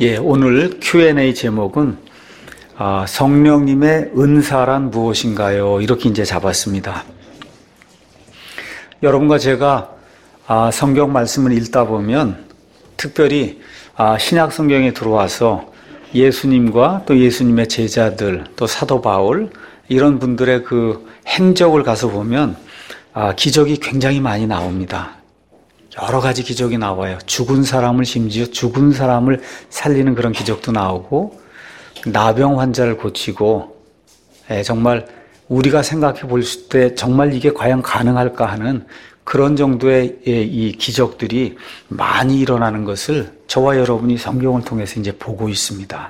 예, 오늘 Q&A 제목은 성령님의 은사란 무엇인가요? 이렇게 이제 잡았습니다. 여러분과 제가 성경 말씀을 읽다 보면 특별히 신약 성경에 들어와서 예수님과 또 예수님의 제자들, 또 사도 바울 이런 분들의 그 행적을 가서 보면 기적이 굉장히 많이 나옵니다. 여러 가지 기적이 나와요. 죽은 사람을 심지어 죽은 사람을 살리는 그런 기적도 나오고 나병 환자를 고치고 정말 우리가 생각해 볼 때 정말 이게 과연 가능할까 하는 그런 정도의 이 기적들이 많이 일어나는 것을 저와 여러분이 성경을 통해서 이제 보고 있습니다.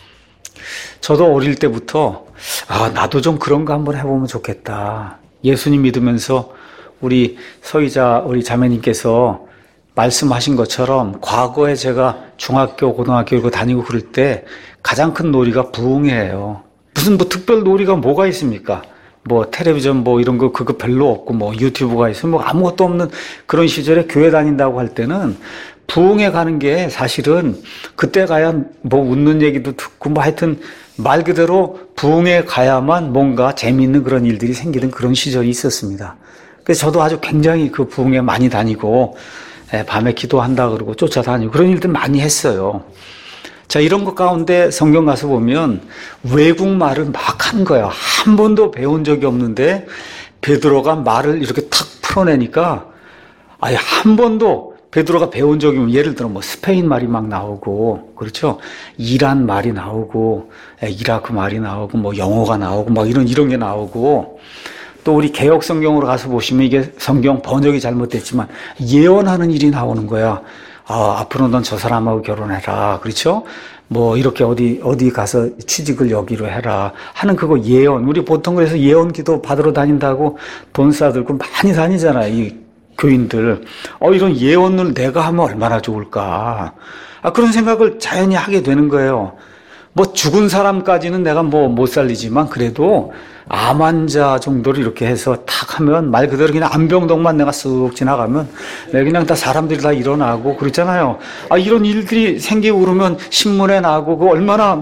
저도 어릴 때부터 나도 좀 그런 거 한번 해보면 좋겠다. 예수님 믿으면서 우리 우리 자매님께서 말씀하신 것처럼 과거에 제가 중학교, 고등학교 이거 다니고 그럴 때 가장 큰 놀이가 부흥회예요. 무슨 특별 놀이가 뭐가 있습니까? 텔레비전 이런 거 그거 별로 없고 유튜브가 있으면 아무것도 없는 그런 시절에 교회 다닌다고 할 때는 부흥회 가는 게 사실은 그때 가야 웃는 얘기도 듣고 하여튼 말 그대로 부흥회 가야만 뭔가 재미있는 그런 일들이 생기는 그런 시절이 있었습니다. 그래서 저도 아주 굉장히 그 부흥회 많이 다니고 밤에 기도한다 그러고 쫓아다니고 그런 일들 많이 했어요. 자, 이런 것 가운데 성경 가서 보면 외국말을 막 한 거야. 한 번도 배운 적이 없는데 베드로가 말을 이렇게 탁 풀어내니까 아예 한 번도 베드로가 배운 적이 없는, 예를 들어 스페인 말이 막 나오고, 그렇죠? 이란 말이 나오고, 이라크 말이 나오고, 영어가 나오고, 이런 게 나오고, 또 우리 개역 성경으로 가서 보시면 이게 성경 번역이 잘못됐지만 예언하는 일이 나오는 거야. 앞으로 넌 저 사람하고 결혼해라. 그렇죠? 이렇게 어디 가서 취직을 여기로 해라. 하는 그거 예언. 우리 보통 그래서 예언 기도 받으러 다닌다고 돈 싸들고 많이 다니잖아요. 이 교인들. 이런 예언을 내가 하면 얼마나 좋을까. 그런 생각을 자연히 하게 되는 거예요. 죽은 사람까지는 내가 못 살리지만 그래도 암 환자 정도로 이렇게 해서 탁 하면 말 그대로 그냥 암병동만 내가 쓱 지나가면 그냥 다 사람들이 다 일어나고 그렇잖아요. 이런 일들이 생기고 그러면 신문에 나고 그거 얼마나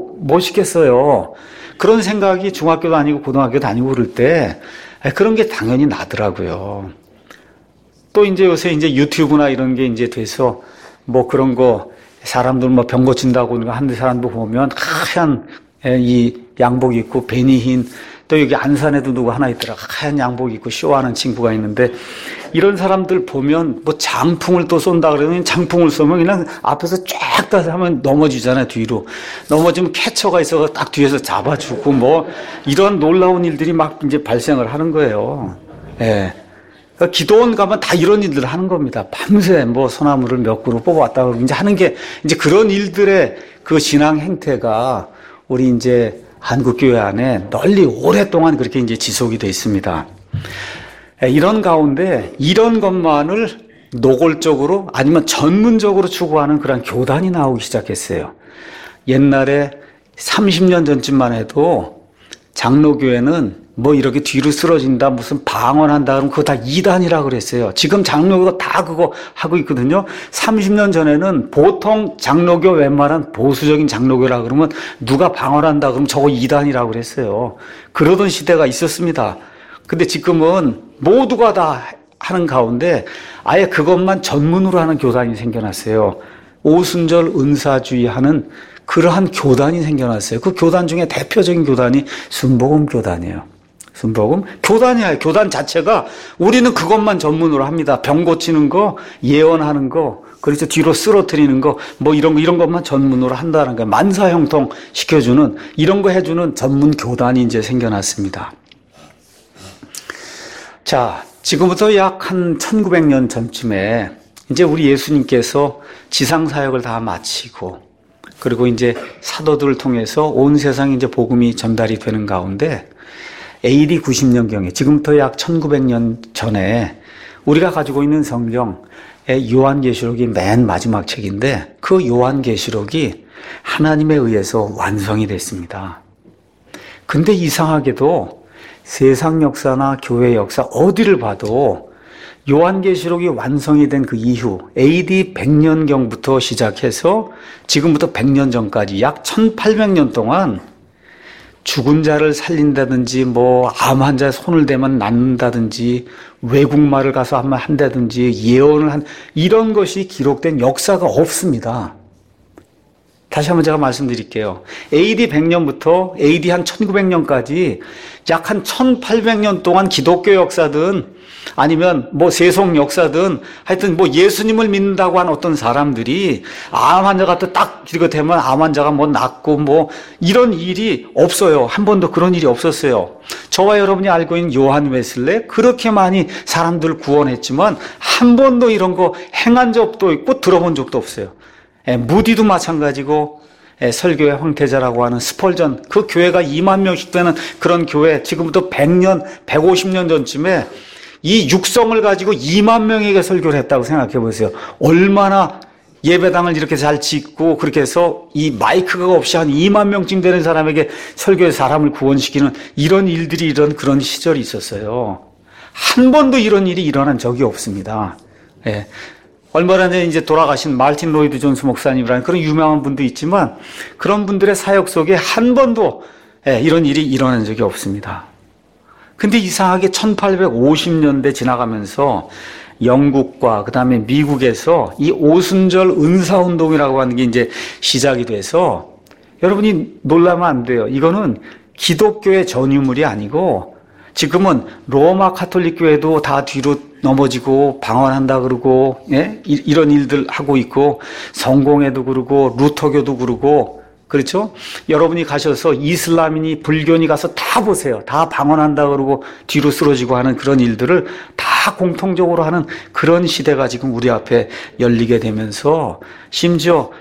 멋있겠어요. 그런 생각이 중학교 다니고 고등학교 다니고 그럴 때 그런 게 당연히 나더라고요. 또 이제 요새 유튜브나 이런 게 이제 돼서 그런 거 사람들 병 고친다고 하는 사람도 보면 하얀 이 양복 입고 베니 흰, 또 여기 안산에도 누구 하나 있더라. 하얀 양복 입고 쇼하는 친구가 있는데 이런 사람들 보면 장풍을 또 쏜다 그러면 장풍을 쏘면 그냥 앞에서 쫙 다 하면 넘어지잖아요. 뒤로 넘어지면 캐쳐가 있어서 딱 뒤에서 잡아주고 이런 놀라운 일들이 막 이제 발생을 하는 거예요. 예. 기도원 가면 다 이런 일들을 하는 겁니다. 밤새 소나무를 몇 그루 뽑아왔다 그러고 이제 하는 게 이제 그런 일들의 그 신앙 행태가 우리 이제 한국교회 안에 널리 오랫동안 그렇게 이제 지속이 되어 있습니다. 이런 가운데 이런 것만을 노골적으로 아니면 전문적으로 추구하는 그런 교단이 나오기 시작했어요. 옛날에 30년 전쯤만 해도 장로교회는 이렇게 뒤로 쓰러진다, 무슨 방언한다, 그러면 그거 다 이단이라 그랬어요. 지금 장로교가 다 그거 하고 있거든요. 30년 전에는 보통 장로교 웬만한 보수적인 장로교라 그러면 누가 방언한다 그러면 저거 이단이라 그랬어요. 그러던 시대가 있었습니다. 근데 지금은 모두가 다 하는 가운데 아예 그것만 전문으로 하는 교단이 생겨났어요. 오순절 은사주의 하는 그러한 교단이 생겨났어요. 그 교단 중에 대표적인 교단이 순복음 교단이에요. 순복음 교단이에요. 교단 자체가 우리는 그것만 전문으로 합니다. 병 고치는 거, 예언하는 거, 그래서 뒤로 쓰러뜨리는 거, 이런 것만 전문으로 한다는 거예요. 만사형통 시켜주는 이런 거 해주는 전문 교단이 이제 생겨났습니다. 자, 지금부터 약 한 1900년 전쯤에 이제 우리 예수님께서 지상 사역을 다 마치고 그리고 이제 사도들을 통해서 온 세상에 이제 복음이 전달이 되는 가운데 AD 90년경에 지금부터 약 1900년 전에 우리가 가지고 있는 성경의 요한계시록이 맨 마지막 책인데 그 요한계시록이 하나님에 의해서 완성이 됐습니다. 근데 이상하게도 세상 역사나 교회 역사 어디를 봐도 요한계시록이 완성이 된 그 이후 AD 100년경부터 시작해서 지금부터 100년 전까지 약 1800년 동안 죽은 자를 살린다든지 암 환자에 손을 대면 낫는다든지 외국말을 가서 한다든지 예언을 한 이런 것이 기록된 역사가 없습니다. 다시 한번 제가 말씀드릴게요. AD 100년부터 AD 한 1900년까지 약 한 1800년 동안 기독교 역사든 아니면 세속 역사든 하여튼 예수님을 믿는다고 한 어떤 사람들이 암 환자가 또 딱 이렇게 되면 암 환자가 낫고 이런 일이 없어요. 한 번도 그런 일이 없었어요. 저와 여러분이 알고 있는 요한 웨슬레 그렇게 많이 사람들 구원했지만 한 번도 이런 거 행한 적도 있고 들어본 적도 없어요. 무디도 마찬가지고 설교의 황태자라고 하는 스펄전 그 교회가 2만 명씩 되는 그런 교회 지금부터 100년, 150년 전쯤에 이 육성을 가지고 2만 명에게 설교를 했다고 생각해 보세요. 얼마나 예배당을 이렇게 잘 짓고 그렇게 해서 이 마이크가 없이 한 2만 명쯤 되는 사람에게 설교의 사람을 구원시키는 이런 일들이 이런 그런 시절이 있었어요. 한 번도 이런 일이 일어난 적이 없습니다. 예. 얼마 전에 이제 돌아가신 말틴 로이드 존스 목사님이라는 그런 유명한 분도 있지만 그런 분들의 사역 속에 한 번도 이런 일이 일어난 적이 없습니다. 근데 이상하게 1850년대 지나가면서 영국과 그다음에 미국에서 이 오순절 은사운동이라고 하는 게 이제 시작이 돼서 여러분이 놀라면 안 돼요. 이거는 기독교의 전유물이 아니고 지금은 로마 가톨릭 교회도 다 뒤로 넘어지고 방언한다 그러고 이런 일들 하고 있고 성공회도 그러고 루터교도 그러고 그렇죠? 여러분이 가셔서 이슬람이니 불교니 가서 다 보세요. 다 방언한다 그러고 뒤로 쓰러지고 하는 그런 일들을 다 공통적으로 하는 그런 시대가 지금 우리 앞에 열리게 되면서 심지어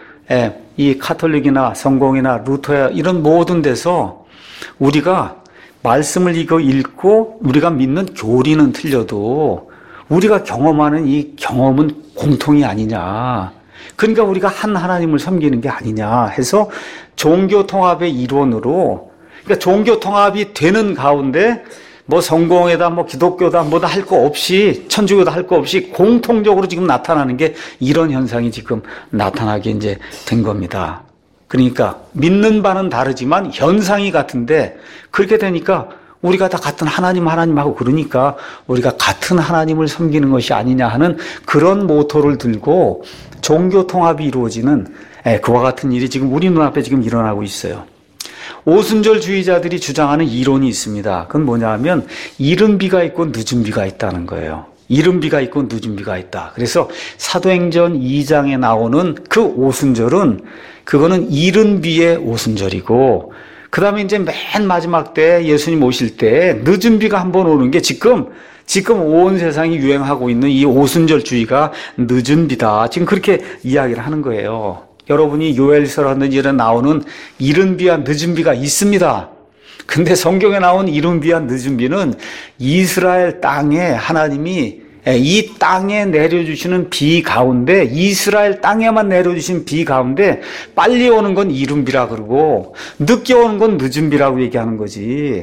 이 가톨릭이나 성공이나 루터야 이런 모든 데서 우리가 말씀을 읽고 우리가 믿는 교리는 틀려도 우리가 경험하는 이 경험은 공통이 아니냐. 그러니까 우리가 한 하나님을 섬기는 게 아니냐 해서 종교 통합의 일원으로 그러니까 종교 통합이 되는 가운데 성공회다 기독교다 뭐다 할 거 없이 천주교다 할 거 없이 공통적으로 지금 나타나는 게 이런 현상이 지금 나타나게 이제 된 겁니다. 그러니까 믿는 바는 다르지만 현상이 같은데 그렇게 되니까 우리가 다 같은 하나님하고 그러니까 우리가 같은 하나님을 섬기는 것이 아니냐 하는 그런 모토를 들고 종교 통합이 이루어지는 그와 같은 일이 지금 우리 눈앞에 지금 일어나고 있어요. 오순절주의자들이 주장하는 이론이 있습니다. 그건 뭐냐 하면 이른 비가 있고 늦은 비가 있다는 거예요. 이른 비가 있고 늦은 비가 있다. 그래서 사도행전 2장에 나오는 그 오순절은 그거는 이른 비의 오순절이고 그 다음에 이제 맨 마지막 때 예수님 오실 때 늦은 비가 한번 오는 게 지금 온 세상이 유행하고 있는 이 오순절주의가 늦은 비다. 지금 그렇게 이야기를 하는 거예요. 여러분이 요엘서라는 일에 나오는 이른 비와 늦은 비가 있습니다. 근데 성경에 나온 이른 비와 늦은 비는 이스라엘 땅에 하나님이 이 땅에 내려주시는 비 가운데 이스라엘 땅에만 내려주신 비 가운데 빨리 오는 건 이른 비라 그러고 늦게 오는 건 늦은 비라고 얘기하는 거지.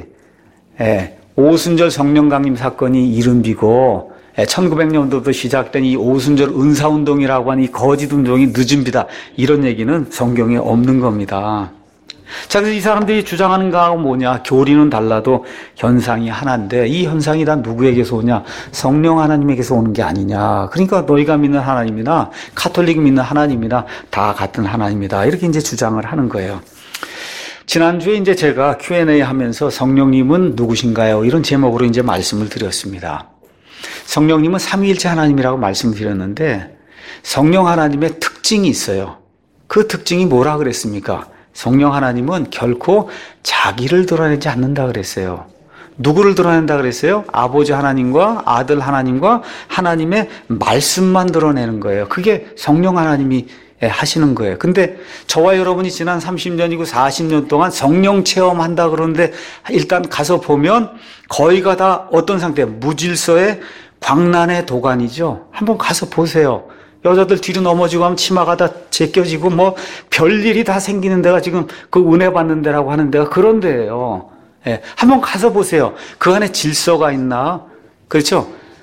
오순절 성령 강림 사건이 이른 비고 1900년도부터 시작된 이 오순절 은사운동이라고 하는 이 거짓 운동이 늦은 비다. 이런 얘기는 성경에 없는 겁니다. 자, 그래서 이 사람들이 주장하는 거하고 뭐냐? 교리는 달라도 현상이 하나인데 이 현상이 다 누구에게서 오냐? 성령 하나님에게서 오는 게 아니냐? 그러니까 너희가 믿는 하나님이나 가톨릭이 믿는 하나님이나 다 같은 하나님이다. 이렇게 이제 주장을 하는 거예요. 지난주에 이제 제가 Q&A 하면서 성령님은 누구신가요? 이런 제목으로 이제 말씀을 드렸습니다. 성령님은 삼위일체 하나님이라고 말씀드렸는데 성령 하나님의 특징이 있어요. 그 특징이 뭐라 그랬습니까? 성령 하나님은 결코 자기를 드러내지 않는다 그랬어요. 누구를 드러낸다 그랬어요? 아버지 하나님과 아들 하나님과 하나님의 말씀만 드러내는 거예요. 그게 성령 하나님이 하시는 거예요. 근데 저와 여러분이 지난 30년이고 40년 동안 성령 체험한다 그러는데 일단 가서 보면 거의가 다 어떤 상태? 무질서의 광란의 도가니죠. 한번 가서 보세요. 여자들 뒤로 넘어지고 하면 치마가 다 제껴지고 별일이 다 생기는 데가 지금 그 은혜 받는 데라고 하는 데가 그런 데예요. 한번 가서 보세요. 그 안에 질서가 있나? 그렇죠?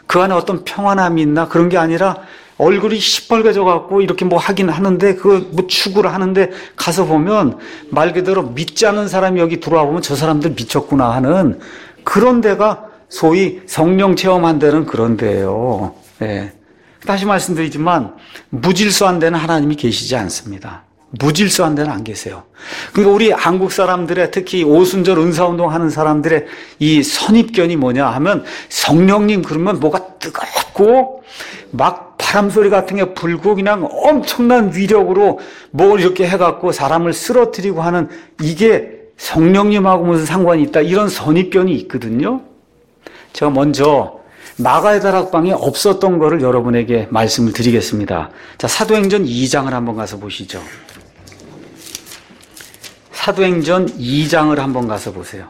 그 안에 어떤 평안함이 있나? 그런 게 아니라 얼굴이 시뻘개져 갖고 이렇게 뭐 하긴 하는데 그 뭐 추구를 하는데 가서 보면 말 그대로 믿지 않는 사람이 여기 들어와 보면 저 사람들 미쳤구나 하는 그런 데가 소위 성령 체험한 데는 그런 데예요. 예. 다시 말씀드리지만 무질서한 데는 하나님이 계시지 않습니다. 무질서한 데는 안 계세요. 그러니까 우리 한국 사람들의 특히 오순절 은사운동 하는 사람들의 이 선입견이 뭐냐 하면 성령님 그러면 뭐가 뜨겁고 막 바람소리 같은 게 불고 그냥 엄청난 위력으로 뭘 이렇게 해갖고 사람을 쓰러뜨리고 하는 이게 성령님하고 무슨 상관이 있다 이런 선입견이 있거든요. 제가 먼저 마가의 다락방에 없었던 거를 여러분에게 말씀을 드리겠습니다. 자, 사도행전 2장을 한번 가서 보시죠. 사도행전 2장을 한번 가서 보세요.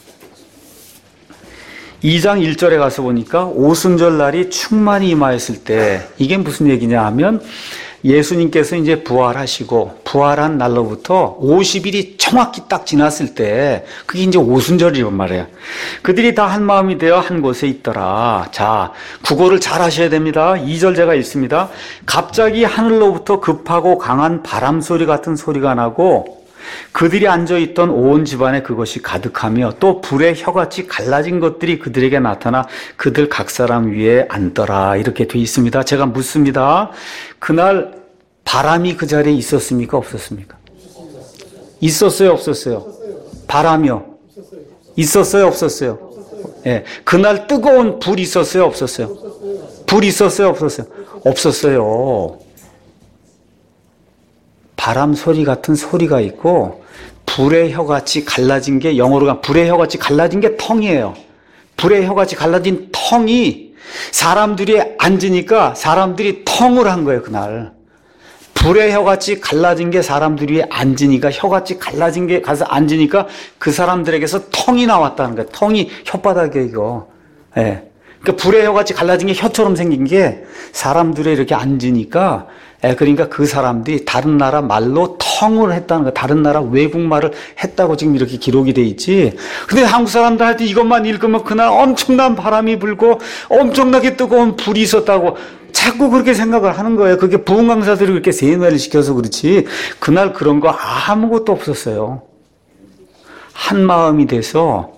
2장 1절에 가서 보니까 오순절 날이 충만히 임하였을 때 이게 무슨 얘기냐 하면 예수님께서 이제 부활하시고 부활한 날로부터 50일이 정확히 딱 지났을 때 그게 이제 오순절이란 말이에요. 그들이 다 한 마음이 되어 한 곳에 있더라. 자, 국어를 잘 하셔야 됩니다. 2절 제가 읽습니다. 갑자기 하늘로부터 급하고 강한 바람 소리 같은 소리가 나고 그들이 앉아있던 온 집안에 그것이 가득하며 또 불의 혀같이 갈라진 것들이 그들에게 나타나 그들 각 사람 위에 앉더라. 이렇게 돼 있습니다. 제가 묻습니다. 그날 바람이 그 자리에 있었습니까? 없었습니까? 있었어요? 없었어요? 바람이요? 있었어요? 없었어요? 예. 그날 뜨거운 불 있었어요? 없었어요? 불 있었어요? 없었어요? 없었어요. 바람 소리 같은 소리가 있고 불의 혀같이 갈라진 게 영어로 불의 혀같이 갈라진 게 텅이에요. 불의 혀같이 갈라진 텅이 사람들이 앉으니까 사람들이 텅을 한 거예요. 그날 불의 혀같이 갈라진 게 사람들이 앉으니까 혀같이 갈라진 게 가서 앉으니까 그 사람들에게서 텅이 나왔다는 거예요. 텅이 혓바닥에 이거. 예. 그러니까 불의 혀같이 갈라진 게 혀처럼 생긴 게 사람들이 이렇게 앉으니까 그러니까 그 사람들이 다른 나라 말로 텅을 했다는 거, 다른 나라 외국말을 했다고 지금 이렇게 기록이 돼 있지. 근데 한국 사람들한테 이것만 읽으면 그날 엄청난 바람이 불고 엄청나게 뜨거운 불이 있었다고 자꾸 그렇게 생각을 하는 거예요. 그게 부흥 강사들이 그렇게 세뇌를 시켜서 그렇지. 그날 그런 거 아무것도 없었어요. 한 마음이 돼서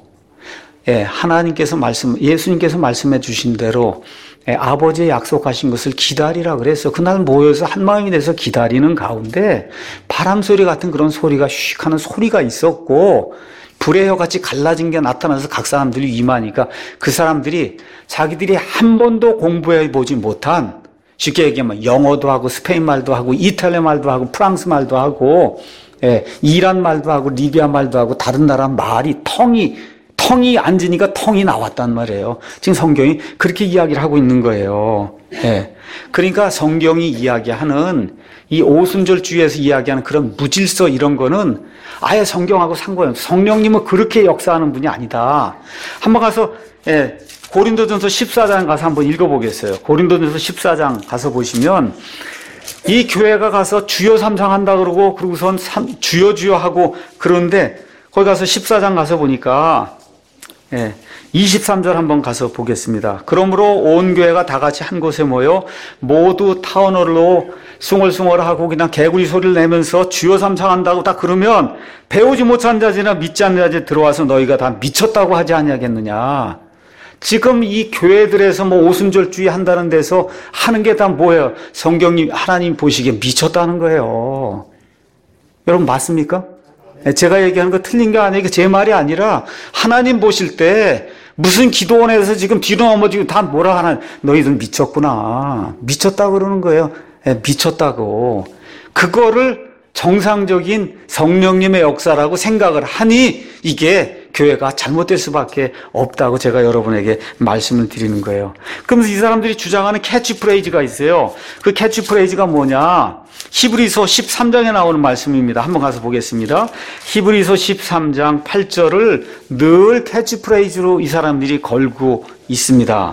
하나님께서 예수님께서 말씀해 주신 대로 아버지의 약속하신 것을 기다리라 그래서 그날 모여서 한 마음이 돼서 기다리는 가운데 바람소리 같은 그런 소리가 휙 하는 소리가 있었고 불의 혀같이 갈라진 게 나타나서 각 사람들이 임하니까 그 사람들이 자기들이 한 번도 공부해 보지 못한 쉽게 얘기하면 영어도 하고 스페인 말도 하고 이탈리아 말도 하고 프랑스 말도 하고 이란 말도 하고 리비아 말도 하고 다른 나라 말이 텅이 앉으니까 텅이 나왔단 말이에요. 지금 성경이 그렇게 이야기를 하고 있는 거예요. 그러니까 성경이 이야기하는 이 오순절주의에서 이야기하는 그런 무질서 이런 거는 아예 성경하고 상관없어요. 성령님은 그렇게 역사하는 분이 아니다. 한번 가서 고린도전서 14장 가서 한번 읽어보겠어요. 고린도전서 14장 가서 보시면 이 교회가 가서 주여 삼상한다 그러고 그러고선 주여 주여 하고 그러는데 거기 가서 14장 가서 보니까 23절 한번 가서 보겠습니다. 그러므로 온 교회가 다 같이 한 곳에 모여 모두 타언어로 숭얼숭얼하고 그냥 개구리 소리를 내면서 주여 삼상한다고 다 그러면 배우지 못한 자들이나 믿지 않는 자들 들어와서 너희가 다 미쳤다고 하지 아니하겠느냐. 지금 이 교회들에서 뭐 오순절주의 한다는 데서 하는 게 다 뭐예요? 성경님 하나님 보시기에 미쳤다는 거예요. 여러분 맞습니까? 제가 얘기하는 거 틀린 게 아니에요. 제 말이 아니라 하나님 보실 때 무슨 기도원에서 지금 뒤로 넘어지고 다 뭐라 하나 너희들 미쳤구나. 미쳤다고 그러는 거예요. 미쳤다고. 그거를 정상적인 성령님의 역사라고 생각을 하니 이게 교회가 잘못될 수밖에 없다고 제가 여러분에게 말씀을 드리는 거예요. 그러면서 이 사람들이 주장하는 캐치프레이즈가 있어요. 그 캐치프레이즈가 뭐냐? 히브리서 13장에 나오는 말씀입니다. 한번 가서 보겠습니다. 히브리서 13장 8절을 늘 캐치프레이즈로 이 사람들이 걸고 있습니다.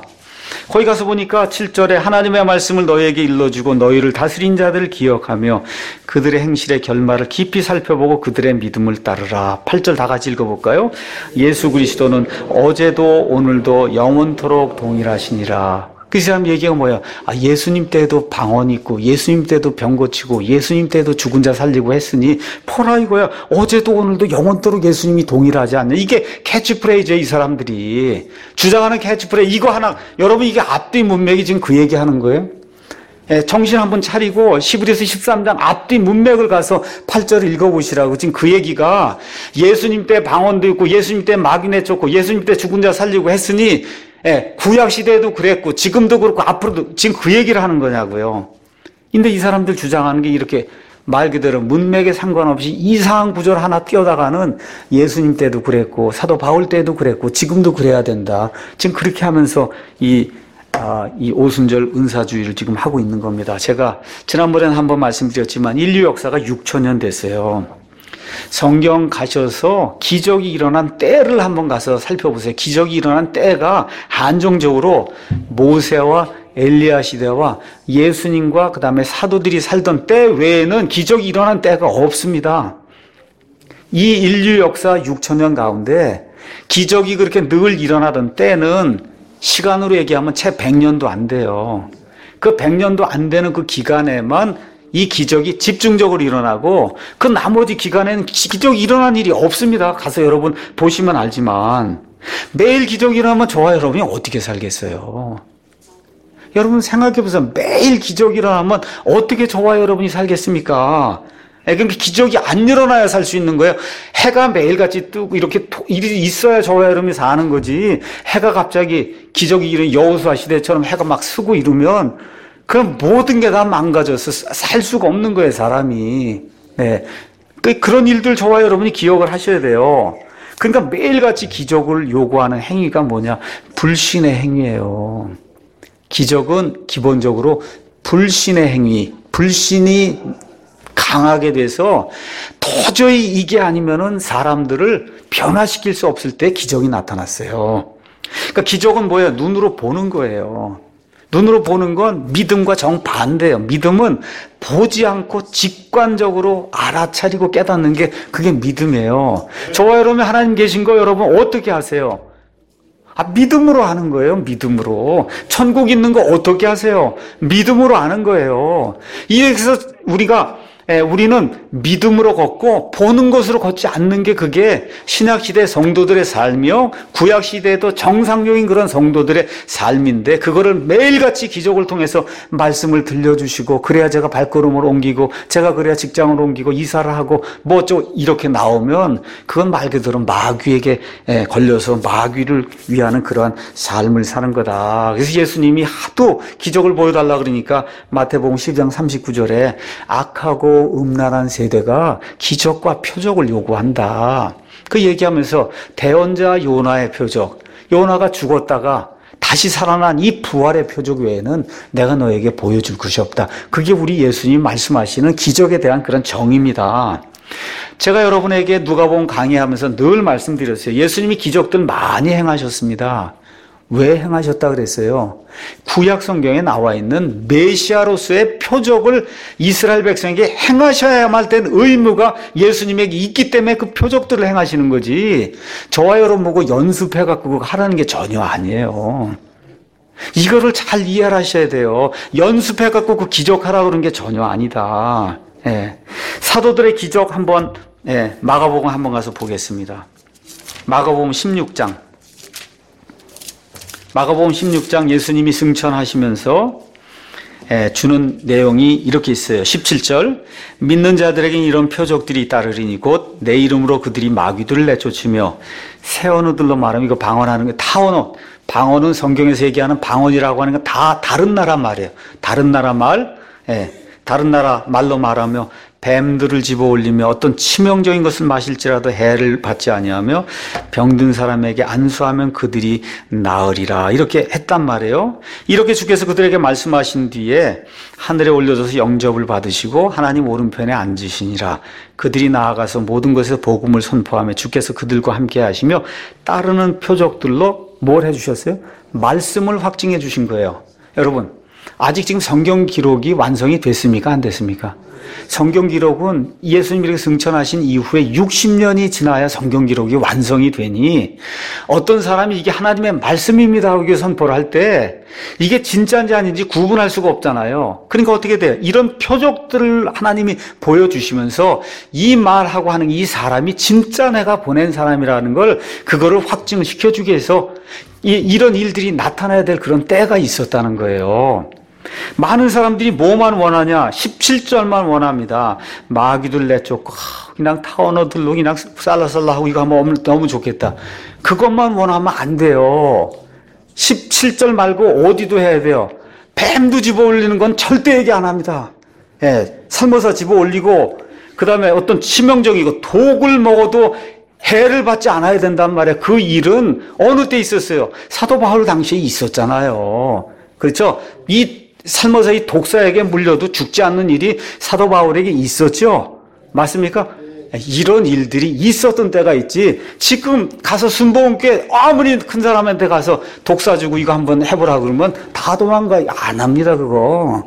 거기 가서 보니까 7절에 하나님의 말씀을 너희에게 일러주고 너희를 다스린 자들을 기억하며 그들의 행실의 결말을 깊이 살펴보고 그들의 믿음을 따르라. 8절 다 같이 읽어볼까요? 예수 그리스도는 어제도 오늘도 영원토록 동일하시니라. 그 사람 얘기가 뭐야? 예수님 때도 방언 있고 예수님 때도 병 고치고 예수님 때도 죽은 자 살리고 했으니 포라 이거야. 어제도 오늘도 영원토록 예수님이 동일하지 않냐. 이게 캐치프레이즈예요. 이 사람들이 주장하는 캐치프레이즈. 이거 하나, 여러분 이게 앞뒤 문맥이 지금 그 얘기하는 거예요. 정신 한번 차리고 히브리서 13장 앞뒤 문맥을 가서 8절을 읽어보시라고. 지금 그 얘기가 예수님 때 방언도 있고 예수님 때 마귀네 쫓고 예수님 때 죽은 자 살리고 했으니 구약 시대에도 그랬고 지금도 그렇고 앞으로도 지금 그 얘기를 하는 거냐고요. 근데 이 사람들 주장하는 게 이렇게 말 그대로 문맥에 상관없이 이상한 구절 하나 띄어다가는 예수님 때도 그랬고 사도 바울 때도 그랬고 지금도 그래야 된다. 지금 그렇게 하면서 이 오순절 은사주의를 지금 하고 있는 겁니다. 제가 지난번에는 한번 말씀드렸지만 인류 역사가 6,000년 됐어요. 성경 가셔서 기적이 일어난 때를 한번 가서 살펴보세요. 기적이 일어난 때가 한정적으로 모세와 엘리야 시대와 예수님과 그 다음에 사도들이 살던 때 외에는 기적이 일어난 때가 없습니다. 이 인류 역사 6,000년 가운데 기적이 그렇게 늘 일어나던 때는 시간으로 얘기하면 채 100년도 안 돼요. 그 100년도 안 되는 그 기간에만 이 기적이 집중적으로 일어나고 그 나머지 기간에는 기적이 일어난 일이 없습니다. 가서 여러분 보시면 알지만 매일 기적이 일어나면 저와 여러분이 어떻게 살겠어요? 여러분 생각해보세요. 매일 기적이 일어나면 어떻게 저와 여러분이 살겠습니까? 그러니까 기적이 안 일어나야 살 수 있는 거예요. 해가 매일같이 뜨고 이렇게 일이 있어야 저와 여러분이 사는 거지. 해가 갑자기 기적이 일어나는 여호수아 시대처럼 해가 막 쓰고 이러면 그럼 모든 게 다 망가져서 살 수가 없는 거예요, 사람이. 네. 그런 일들 저와 여러분이 기억을 하셔야 돼요. 그러니까 매일같이 기적을 요구하는 행위가 뭐냐? 불신의 행위예요. 기적은 기본적으로 불신의 행위, 불신이 강하게 돼서 도저히 이게 아니면은 사람들을 변화시킬 수 없을 때 기적이 나타났어요. 그러니까 기적은 뭐예요? 눈으로 보는 거예요. 눈으로 보는 건 믿음과 정반대예요. 믿음은 보지 않고 직관적으로 알아차리고 깨닫는 게 그게 믿음이에요. 저와 여러분 하나님 계신 거 여러분 어떻게 하세요? 믿음으로 하는 거예요. 믿음으로. 천국 있는 거 어떻게 하세요? 믿음으로 하는 거예요. 이래서 우리는 믿음으로 걷고 보는 것으로 걷지 않는 게 그게 신약시대 성도들의 삶이요 구약시대에도 정상적인 그런 성도들의 삶인데 그거를 매일같이 기적을 통해서 말씀을 들려주시고 그래야 제가 발걸음을 옮기고 제가 그래야 직장을 옮기고 이사를 하고 이렇게 나오면 그건 말 그대로 마귀에게 걸려서 마귀를 위하는 그러한 삶을 사는 거다. 그래서 예수님이 하도 기적을 보여달라 그러니까 마태복음 12장 39절에 악하고 음란한 세대가 기적과 표적을 요구한다. 그 얘기하면서 대언자 요나의 표적, 요나가 죽었다가 다시 살아난 이 부활의 표적 외에는 내가 너에게 보여줄 것이 없다. 그게 우리 예수님 말씀하시는 기적에 대한 그런 정의입니다. 제가 여러분에게 누가복음 강의하면서 늘 말씀드렸어요. 예수님이 기적들 많이 행하셨습니다. 왜 행하셨다 그랬어요? 구약 성경에 나와 있는 메시아로서의 표적을 이스라엘 백성에게 행하셔야만 된 의무가 예수님에게 있기 때문에 그 표적들을 행하시는 거지. 저와 여러분 보고 연습해갖고 하라는 게 전혀 아니에요. 이거를 잘 이해하셔야 돼요. 연습해갖고 그 기적하라고 그런 게 전혀 아니다. 사도들의 기적 한번 마가복음 한번 가서 보겠습니다. 마가복음 16장. 마가복음 16장 예수님이 승천하시면서 주는 내용이 이렇게 있어요. 17절 믿는 자들에게는 이런 표적들이 따르리니 곧 내 이름으로 그들이 마귀들을 내쫓으며 새 언어들로 말하면 이거 방언하는 게 타언어. 방언은 성경에서 얘기하는 방언이라고 하는 건 다 다른 나라 말이에요. 다른 나라 말, 다른 나라 말로 말하며 뱀들을 집어올리며 어떤 치명적인 것을 마실지라도 해를 받지 아니하며 병든 사람에게 안수하면 그들이 나으리라. 이렇게 했단 말이에요. 이렇게 주께서 그들에게 말씀하신 뒤에 하늘에 올려져서 영접을 받으시고 하나님 오른편에 앉으시니라. 그들이 나아가서 모든 것에서 복음을 선포하며 주께서 그들과 함께 하시며 따르는 표적들로 뭘 해주셨어요? 말씀을 확증해 주신 거예요. 여러분, 아직 지금 성경 기록이 완성이 됐습니까? 안 됐습니까? 성경 기록은 예수님이 이렇게 승천하신 이후에 60년이 지나야 성경 기록이 완성이 되니 어떤 사람이 이게 하나님의 말씀입니다 하고 선포를 할 때 이게 진짜인지 아닌지 구분할 수가 없잖아요. 그러니까 어떻게 돼요? 이런 표적들을 하나님이 보여주시면서 이 말하고 하는 이 사람이 진짜 내가 보낸 사람이라는 걸 그거를 확증시켜주기 위해서 이런 일들이 나타나야 될 그런 때가 있었다는 거예요. 많은 사람들이 뭐만 원하냐? 17절만 원합니다. 마귀들 내쫓고 그냥 타원어들로 그냥 살라살라하고 이거 하면 너무 좋겠다. 그것만 원하면 안 돼요. 17절 말고 어디도 해야 돼요. 뱀도 집어 올리는 건 절대 얘기 안 합니다. 예, 살모사 집어 올리고 그 다음에 어떤 치명적이고 독을 먹어도 해를 받지 않아야 된단 말이에요. 그 일은 어느 때 있었어요? 사도 바울 당시에 있었잖아요. 그렇죠? 이 살모사 이 독사에게 물려도 죽지 않는 일이 사도 바울에게 있었죠? 맞습니까? 이런 일들이 있었던 때가 있지. 지금 가서 순복음교회 아무리 큰 사람한테 가서 독사 주고 이거 한번 해보라 그러면 다 도망가. 안 합니다, 그거.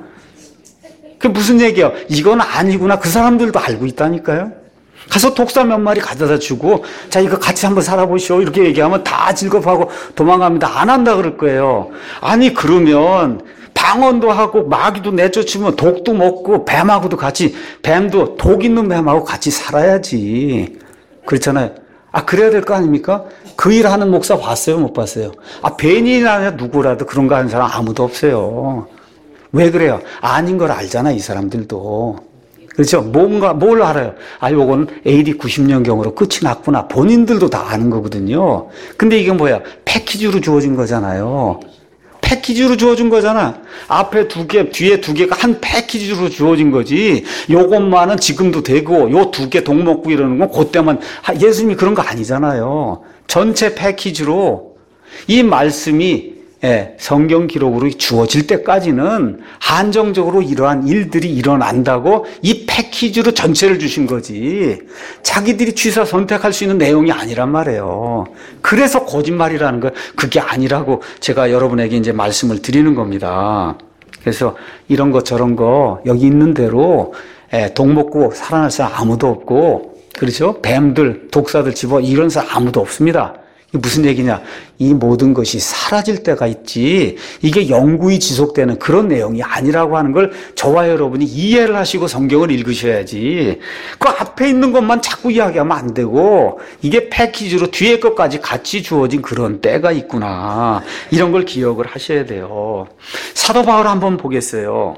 그게 무슨 얘기야? 이건 아니구나. 그 사람들도 알고 있다니까요. 가서 독사 몇 마리 가져다 주고 자 이거 같이 한번 살아보시오 이렇게 얘기하면 다 즐겁하고 도망갑니다. 안 한다 그럴 거예요. 아니 그러면 방언도 하고 마귀도 내쫓으면 독도 먹고 뱀하고도 같이 뱀도 독 있는 뱀하고 같이 살아야지. 그렇잖아요. 아 그래야 될 거 아닙니까? 그 일 하는 목사 봤어요? 못 봤어요? 아 벤이나 누구라도 그런 거 하는 사람 아무도 없어요. 왜 그래요? 아닌 걸 알잖아 이 사람들도. 그렇죠? 뭘 알아요? 아, 요거는 AD 90년경으로 끝이 났구나. 본인들도 다 아는 거거든요. 근데 이게 뭐야? 패키지로 주어진 거잖아요. 패키지로 주어진 거잖아. 앞에 2개, 뒤에 2개가 한 패키지로 주어진 거지. 요것만은 지금도 되고, 요 2개 독 먹고 이러는 건 그때만, 예수님이 그런 거 아니잖아요. 전체 패키지로 이 말씀이 성경 기록으로 주어질 때까지는 한정적으로 이러한 일들이 일어난다고 이 패키지로 전체를 주신 거지. 자기들이 취사 선택할 수 있는 내용이 아니란 말이에요. 그래서 거짓말이라는 거 그게 아니라고 제가 여러분에게 이제 말씀을 드리는 겁니다. 그래서 이런 거 저런 거 여기 있는 대로 독 먹고 살아날 사람 아무도 없고, 그렇죠? 뱀들, 독사들 집어 이런 사람 아무도 없습니다. 이게 무슨 얘기냐? 이 모든 것이 사라질 때가 있지 이게 영구히 지속되는 그런 내용이 아니라고 하는 걸 저와 여러분이 이해를 하시고 성경을 읽으셔야지. 그 앞에 있는 것만 자꾸 이야기하면 안 되고 이게 패키지로 뒤에 것까지 같이 주어진 그런 때가 있구나. 이런 걸 기억을 하셔야 돼요. 사도 바울 한번 보겠어요.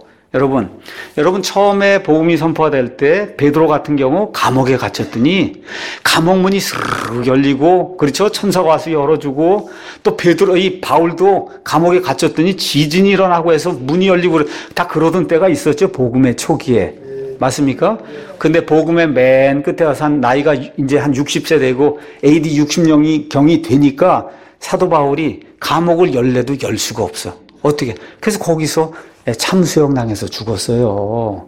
여러분 처음에 복음이 선포가 될 때 베드로 같은 경우 감옥에 갇혔더니 감옥 문이 스르륵 열리고, 그렇죠? 천사가 와서 열어주고, 또 이 바울도 감옥에 갇혔더니 지진이 일어나고 해서 문이 열리고 다 그러던 때가 있었죠. 복음의 초기에. 맞습니까? 근데 복음의 맨 끝에 가서 나이가 이제 한 60세 되고 AD 60년이 경이 되니까 사도 바울이 감옥을 열래도 열 수가 없어. 어떻게? 그래서 거기서 참수형 당해서 죽었어요.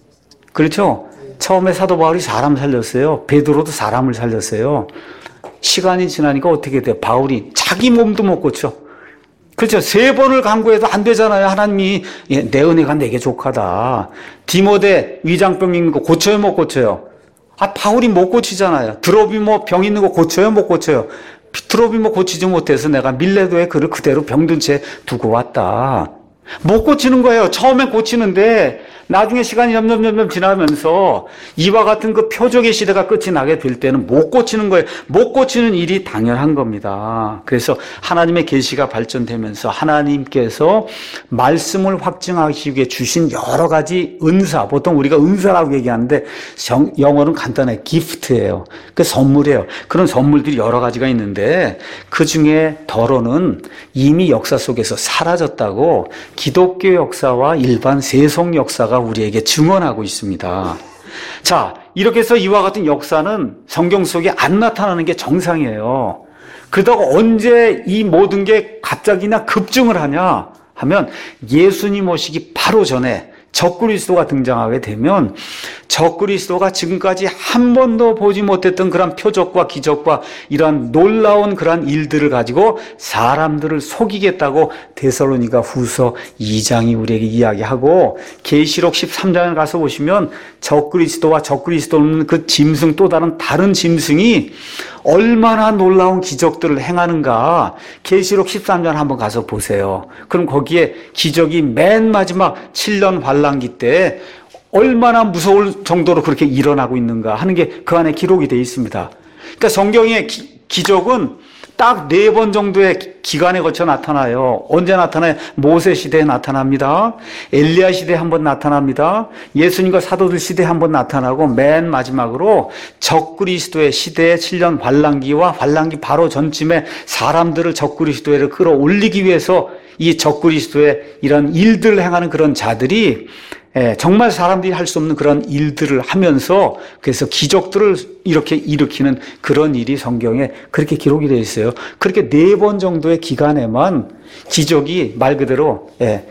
그렇죠? 처음에 사도 바울이 사람 살렸어요. 베드로도 사람을 살렸어요. 시간이 지나니까 어떻게 돼요? 바울이 자기 몸도 못 고쳐. 그렇죠? 3번을 간구해도 안 되잖아요. 하나님이 내 은혜가 내게 족하다. 디모데 위장병 있는 거 고쳐요? 못 고쳐요? 아, 바울이 못 고치잖아요. 드로비모 병 있는 거 고쳐요? 못 고쳐요? 드로비모 고치지 못해서 내가 밀레도에 그를 그대로 병든 채 두고 왔다. 못 고치는 거예요. 처음엔 고치는데 나중에 시간이 점점 지나면서 이와 같은 그 표적의 시대가 끝이 나게 될 때는 못 고치는 거예요. 못 고치는 일이 당연한 겁니다. 그래서 하나님의 계시가 발전되면서 하나님께서 말씀을 확증하시기 위해 주신 여러 가지 은사, 보통 우리가 은사라고 얘기하는데 영어는 간단하게 기프트예요. 그 선물이에요. 그런 선물들이 여러 가지가 있는데 그 중에 더러는 이미 역사 속에서 사라졌다고 기독교 역사와 일반 세속 역사가 우리에게 증언하고 있습니다. 자, 이렇게 해서 이와 같은 역사는 성경 속에 안 나타나는 게 정상이에요. 그러다가 언제 이 모든 게 갑자기나 급증을 하냐 하면 예수님 오시기 바로 전에 적그리스도가 등장하게 되면 적그리스도가 지금까지 한 번도 보지 못했던 그런 표적과 기적과 이러한 놀라운 그런 일들을 가지고 사람들을 속이겠다고 데살로니가 후서 2장이 우리에게 이야기하고, 계시록 13장에 가서 보시면 적그리스도와 적그리스도는 그 짐승, 또 다른 짐승이 얼마나 놀라운 기적들을 행하는가, 계시록 13장 한번 가서 보세요. 그럼 거기에 기적이 맨 마지막 7년 환란기 때 얼마나 무서울 정도로 그렇게 일어나고 있는가 하는 게 그 안에 기록이 되어 있습니다. 그러니까 성경의 기적은 딱 4번 정도의 기간에 거쳐 나타나요. 언제 나타나요? 모세 시대에 나타납니다. 엘리야 시대에 한번 나타납니다. 예수님과 사도들 시대에 한번 나타나고, 맨 마지막으로 적그리스도의 시대의 7년 환란기와 환란기 바로 전쯤에 사람들을 적그리스도에 끌어올리기 위해서 이 적그리스도의 이런 일들을 행하는 그런 자들이 정말 사람들이 할 수 없는 그런 일들을 하면서, 그래서 기적들을 이렇게 일으키는 그런 일이 성경에 그렇게 기록이 되어 있어요. 그렇게 4번 정도의 기간에만 기적이 말 그대로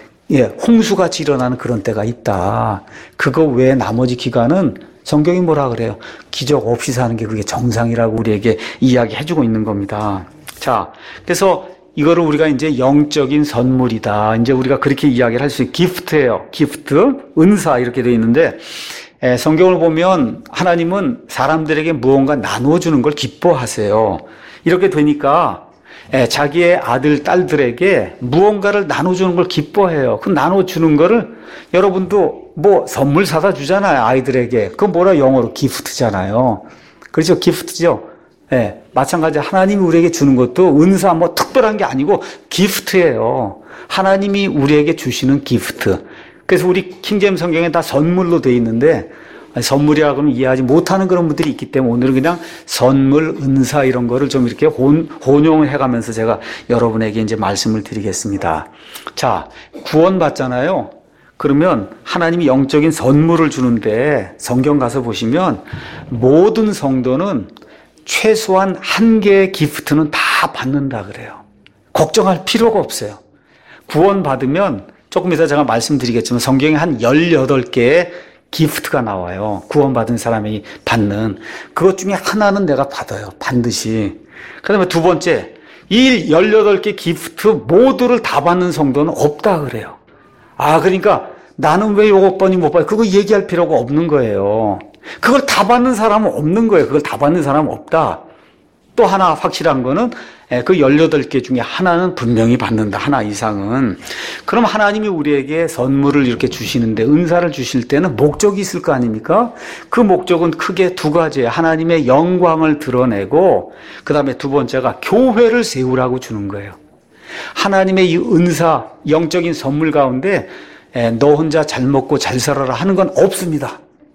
홍수같이 일어나는 그런 때가 있다. 그거 외에 나머지 기간은 성경이 뭐라 그래요? 기적 없이 사는 게 그게 정상이라고 우리에게 이야기해주고 있는 겁니다. 자, 그래서 이거를 우리가 이제 영적인 선물이다. 이제 우리가 그렇게 이야기를 할 수 있어요. 기프트예요. 기프트, 은사 이렇게 되어 있는데, 성경을 보면 하나님은 사람들에게 무언가 나누어주는 걸 기뻐하세요. 이렇게 되니까 자기의 아들, 딸들에게 무언가를 나눠주는 걸 기뻐해요. 그 나눠주는 거를 여러분도 뭐 선물 사다 주잖아요. 아이들에게. 그건 뭐라 영어로 기프트잖아요. 그렇죠? 기프트죠. 마찬가지 하나님이 우리에게 주는 것도 은사 뭐 특별한 게 아니고 기프트예요. 하나님이 우리에게 주시는 기프트. 그래서 우리 킹제임 성경에 다 선물로 되어 있는데, 선물이라고 하면 이해하지 못하는 그런 분들이 있기 때문에 오늘은 그냥 선물, 은사 이런 거를 좀 이렇게 혼용을 해가면서 제가 여러분에게 이제 말씀을 드리겠습니다. 자, 구원받잖아요. 그러면 하나님이 영적인 선물을 주는데, 성경 가서 보시면 모든 성도는 최소한 한 개의 기프트는 다 받는다 그래요. 걱정할 필요가 없어요. 구원받으면 조금 이따 제가 말씀드리겠지만 성경에 한 18개의 기프트가 나와요. 구원받은 사람이 받는. 그것 중에 하나는 내가 받아요. 반드시. 그 다음에 두 번째, 이 18개 기프트 모두를 다 받는 성도는 없다 그래요. 그러니까 나는 왜 요것 번이 못 받아요? 그거 얘기할 필요가 없는 거예요. 그걸 다 받는 사람은 없는 거예요. 그걸 다 받는 사람은 없다. 또 하나 확실한 거는 그 18개 중에 하나는 분명히 받는다. 하나 이상은. 그럼 하나님이 우리에게 선물을 이렇게 주시는데, 은사를 주실 때는 목적이 있을 거 아닙니까? 그 목적은 크게 두 가지예요. 하나님의 영광을 드러내고, 그 다음에 두 번째가 교회를 세우라고 주는 거예요. 하나님의 이 은사, 영적인 선물 가운데 너 혼자 잘 먹고 잘 살아라 하는 건 없습니다.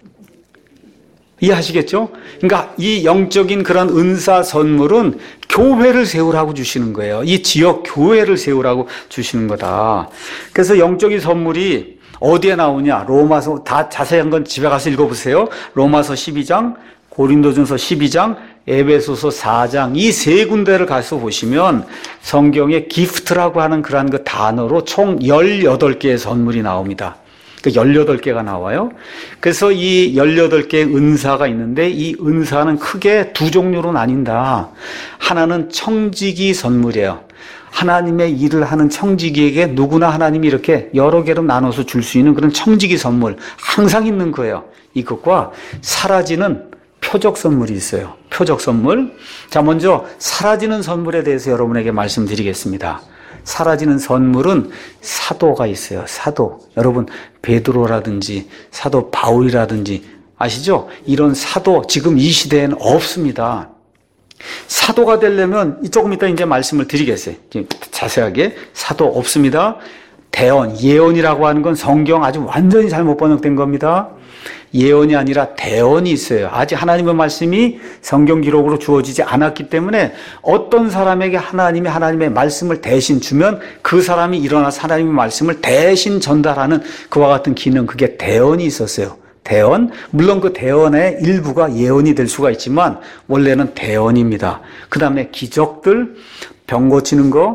이해하시겠죠? 그러니까 이 영적인 그런 은사 선물은 교회를 세우라고 주시는 거예요. 이 지역 교회를 세우라고 주시는 거다. 그래서 영적인 선물이 어디에 나오냐? 로마서, 다 자세한 건 집에 가서 읽어보세요. 로마서 12장, 고린도전서 12장, 에베소서 4장, 이 세 군데를 가서 보시면 성경에 기프트라고 하는 그러한 그 단어로 총 18개의 선물이 나옵니다. 18개가 나와요. 그래서 이 18개의 은사가 있는데, 이 은사는 크게 두 종류로 나뉜다. 하나는 청지기 선물이에요. 하나님의 일을 하는 청지기에게 누구나 하나님이 이렇게 여러 개로 나눠서 줄 수 있는 그런 청지기 선물, 항상 있는 거예요. 이것과 사라지는 표적 선물이 있어요. 표적 선물. 자, 먼저 사라지는 선물에 대해서 여러분에게 말씀드리겠습니다. 사라지는 선물은 사도가 있어요. 사도. 여러분, 베드로라든지 사도 바울이라든지 아시죠? 이런 사도 지금 이 시대에는 없습니다. 사도가 되려면 조금 이따 이제 말씀을 드리겠어요. 자세하게. 사도 없습니다. 대언, 예언이라고 하는 건 성경 아주 완전히 잘못 번역된 겁니다. 예언이 아니라 대언이 있어요. 아직 하나님의 말씀이 성경 기록으로 주어지지 않았기 때문에 어떤 사람에게 하나님이 하나님의 말씀을 대신 주면 그 사람이 일어나서 하나님의 말씀을 대신 전달하는 그와 같은 기능, 그게 대언이 있었어요. 대언, 물론 그 대언의 일부가 예언이 될 수가 있지만 원래는 대언입니다. 그 다음에 기적들, 병 고치는 거,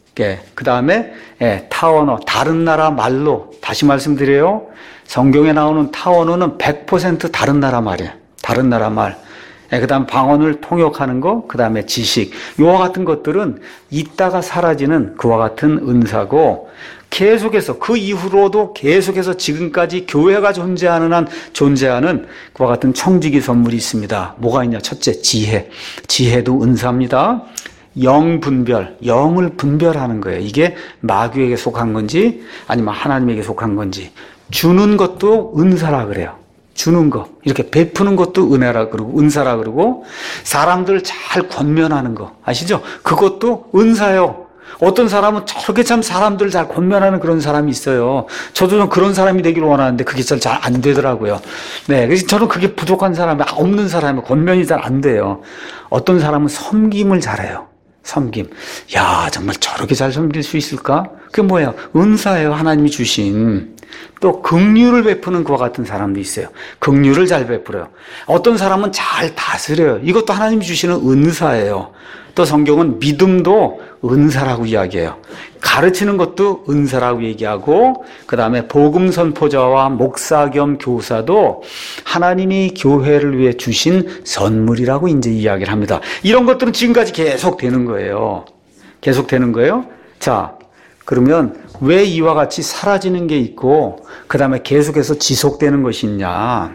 그 다음에 타언어, 다른 나라 말로. 다시 말씀드려요. 성경에 나오는 타언어는 100% 다른 나라 말이에요. 다른 나라 말. 그 다음 방언을 통역하는 거, 그 다음에 지식. 이와 같은 것들은 있다가 사라지는 그와 같은 은사고, 계속해서 그 이후로도 계속해서 지금까지 교회가 존재하는 한 존재하는 그와 같은 청지기 선물이 있습니다. 뭐가 있냐? 첫째, 지혜. 지혜도 은사입니다. 영 분별, 영을 분별하는 거예요. 이게 마귀에게 속한 건지 아니면 하나님에게 속한 건지. 주는 것도 은사라 그래요. 주는 거, 이렇게 베푸는 것도 은혜라 그러고 은사라 그러고, 사람들 잘 권면하는 거 아시죠? 그것도 은사요. 어떤 사람은 저렇게 참 사람들 잘 권면하는 그런 사람이 있어요. 저도 좀 그런 사람이 되기를 원하는데 그게 잘 안 되더라고요. 네, 그래서 저는 그게 부족한 사람이, 없는 사람이 권면이 잘 안 돼요. 어떤 사람은 섬김을 잘해요. 섬김. 야, 정말 저렇게 잘 섬길 수 있을까? 그게 뭐예요? 은사예요. 하나님이 주신. 또 긍휼을 베푸는 그와 같은 사람도 있어요. 긍휼을 잘 베풀어요. 어떤 사람은 잘 다스려요. 이것도 하나님이 주시는 은사예요. 또 성경은 믿음도 은사라고 이야기해요. 가르치는 것도 은사라고 얘기하고, 그 다음에 복음 선포자와 목사 겸 교사도 하나님이 교회를 위해 주신 선물이라고 이제 이야기를 합니다. 이런 것들은 지금까지 계속 되는 거예요. 계속 되는 거예요. 자, 그러면 왜 이와 같이 사라지는 게 있고 그 다음에 계속해서 지속되는 것이 있냐?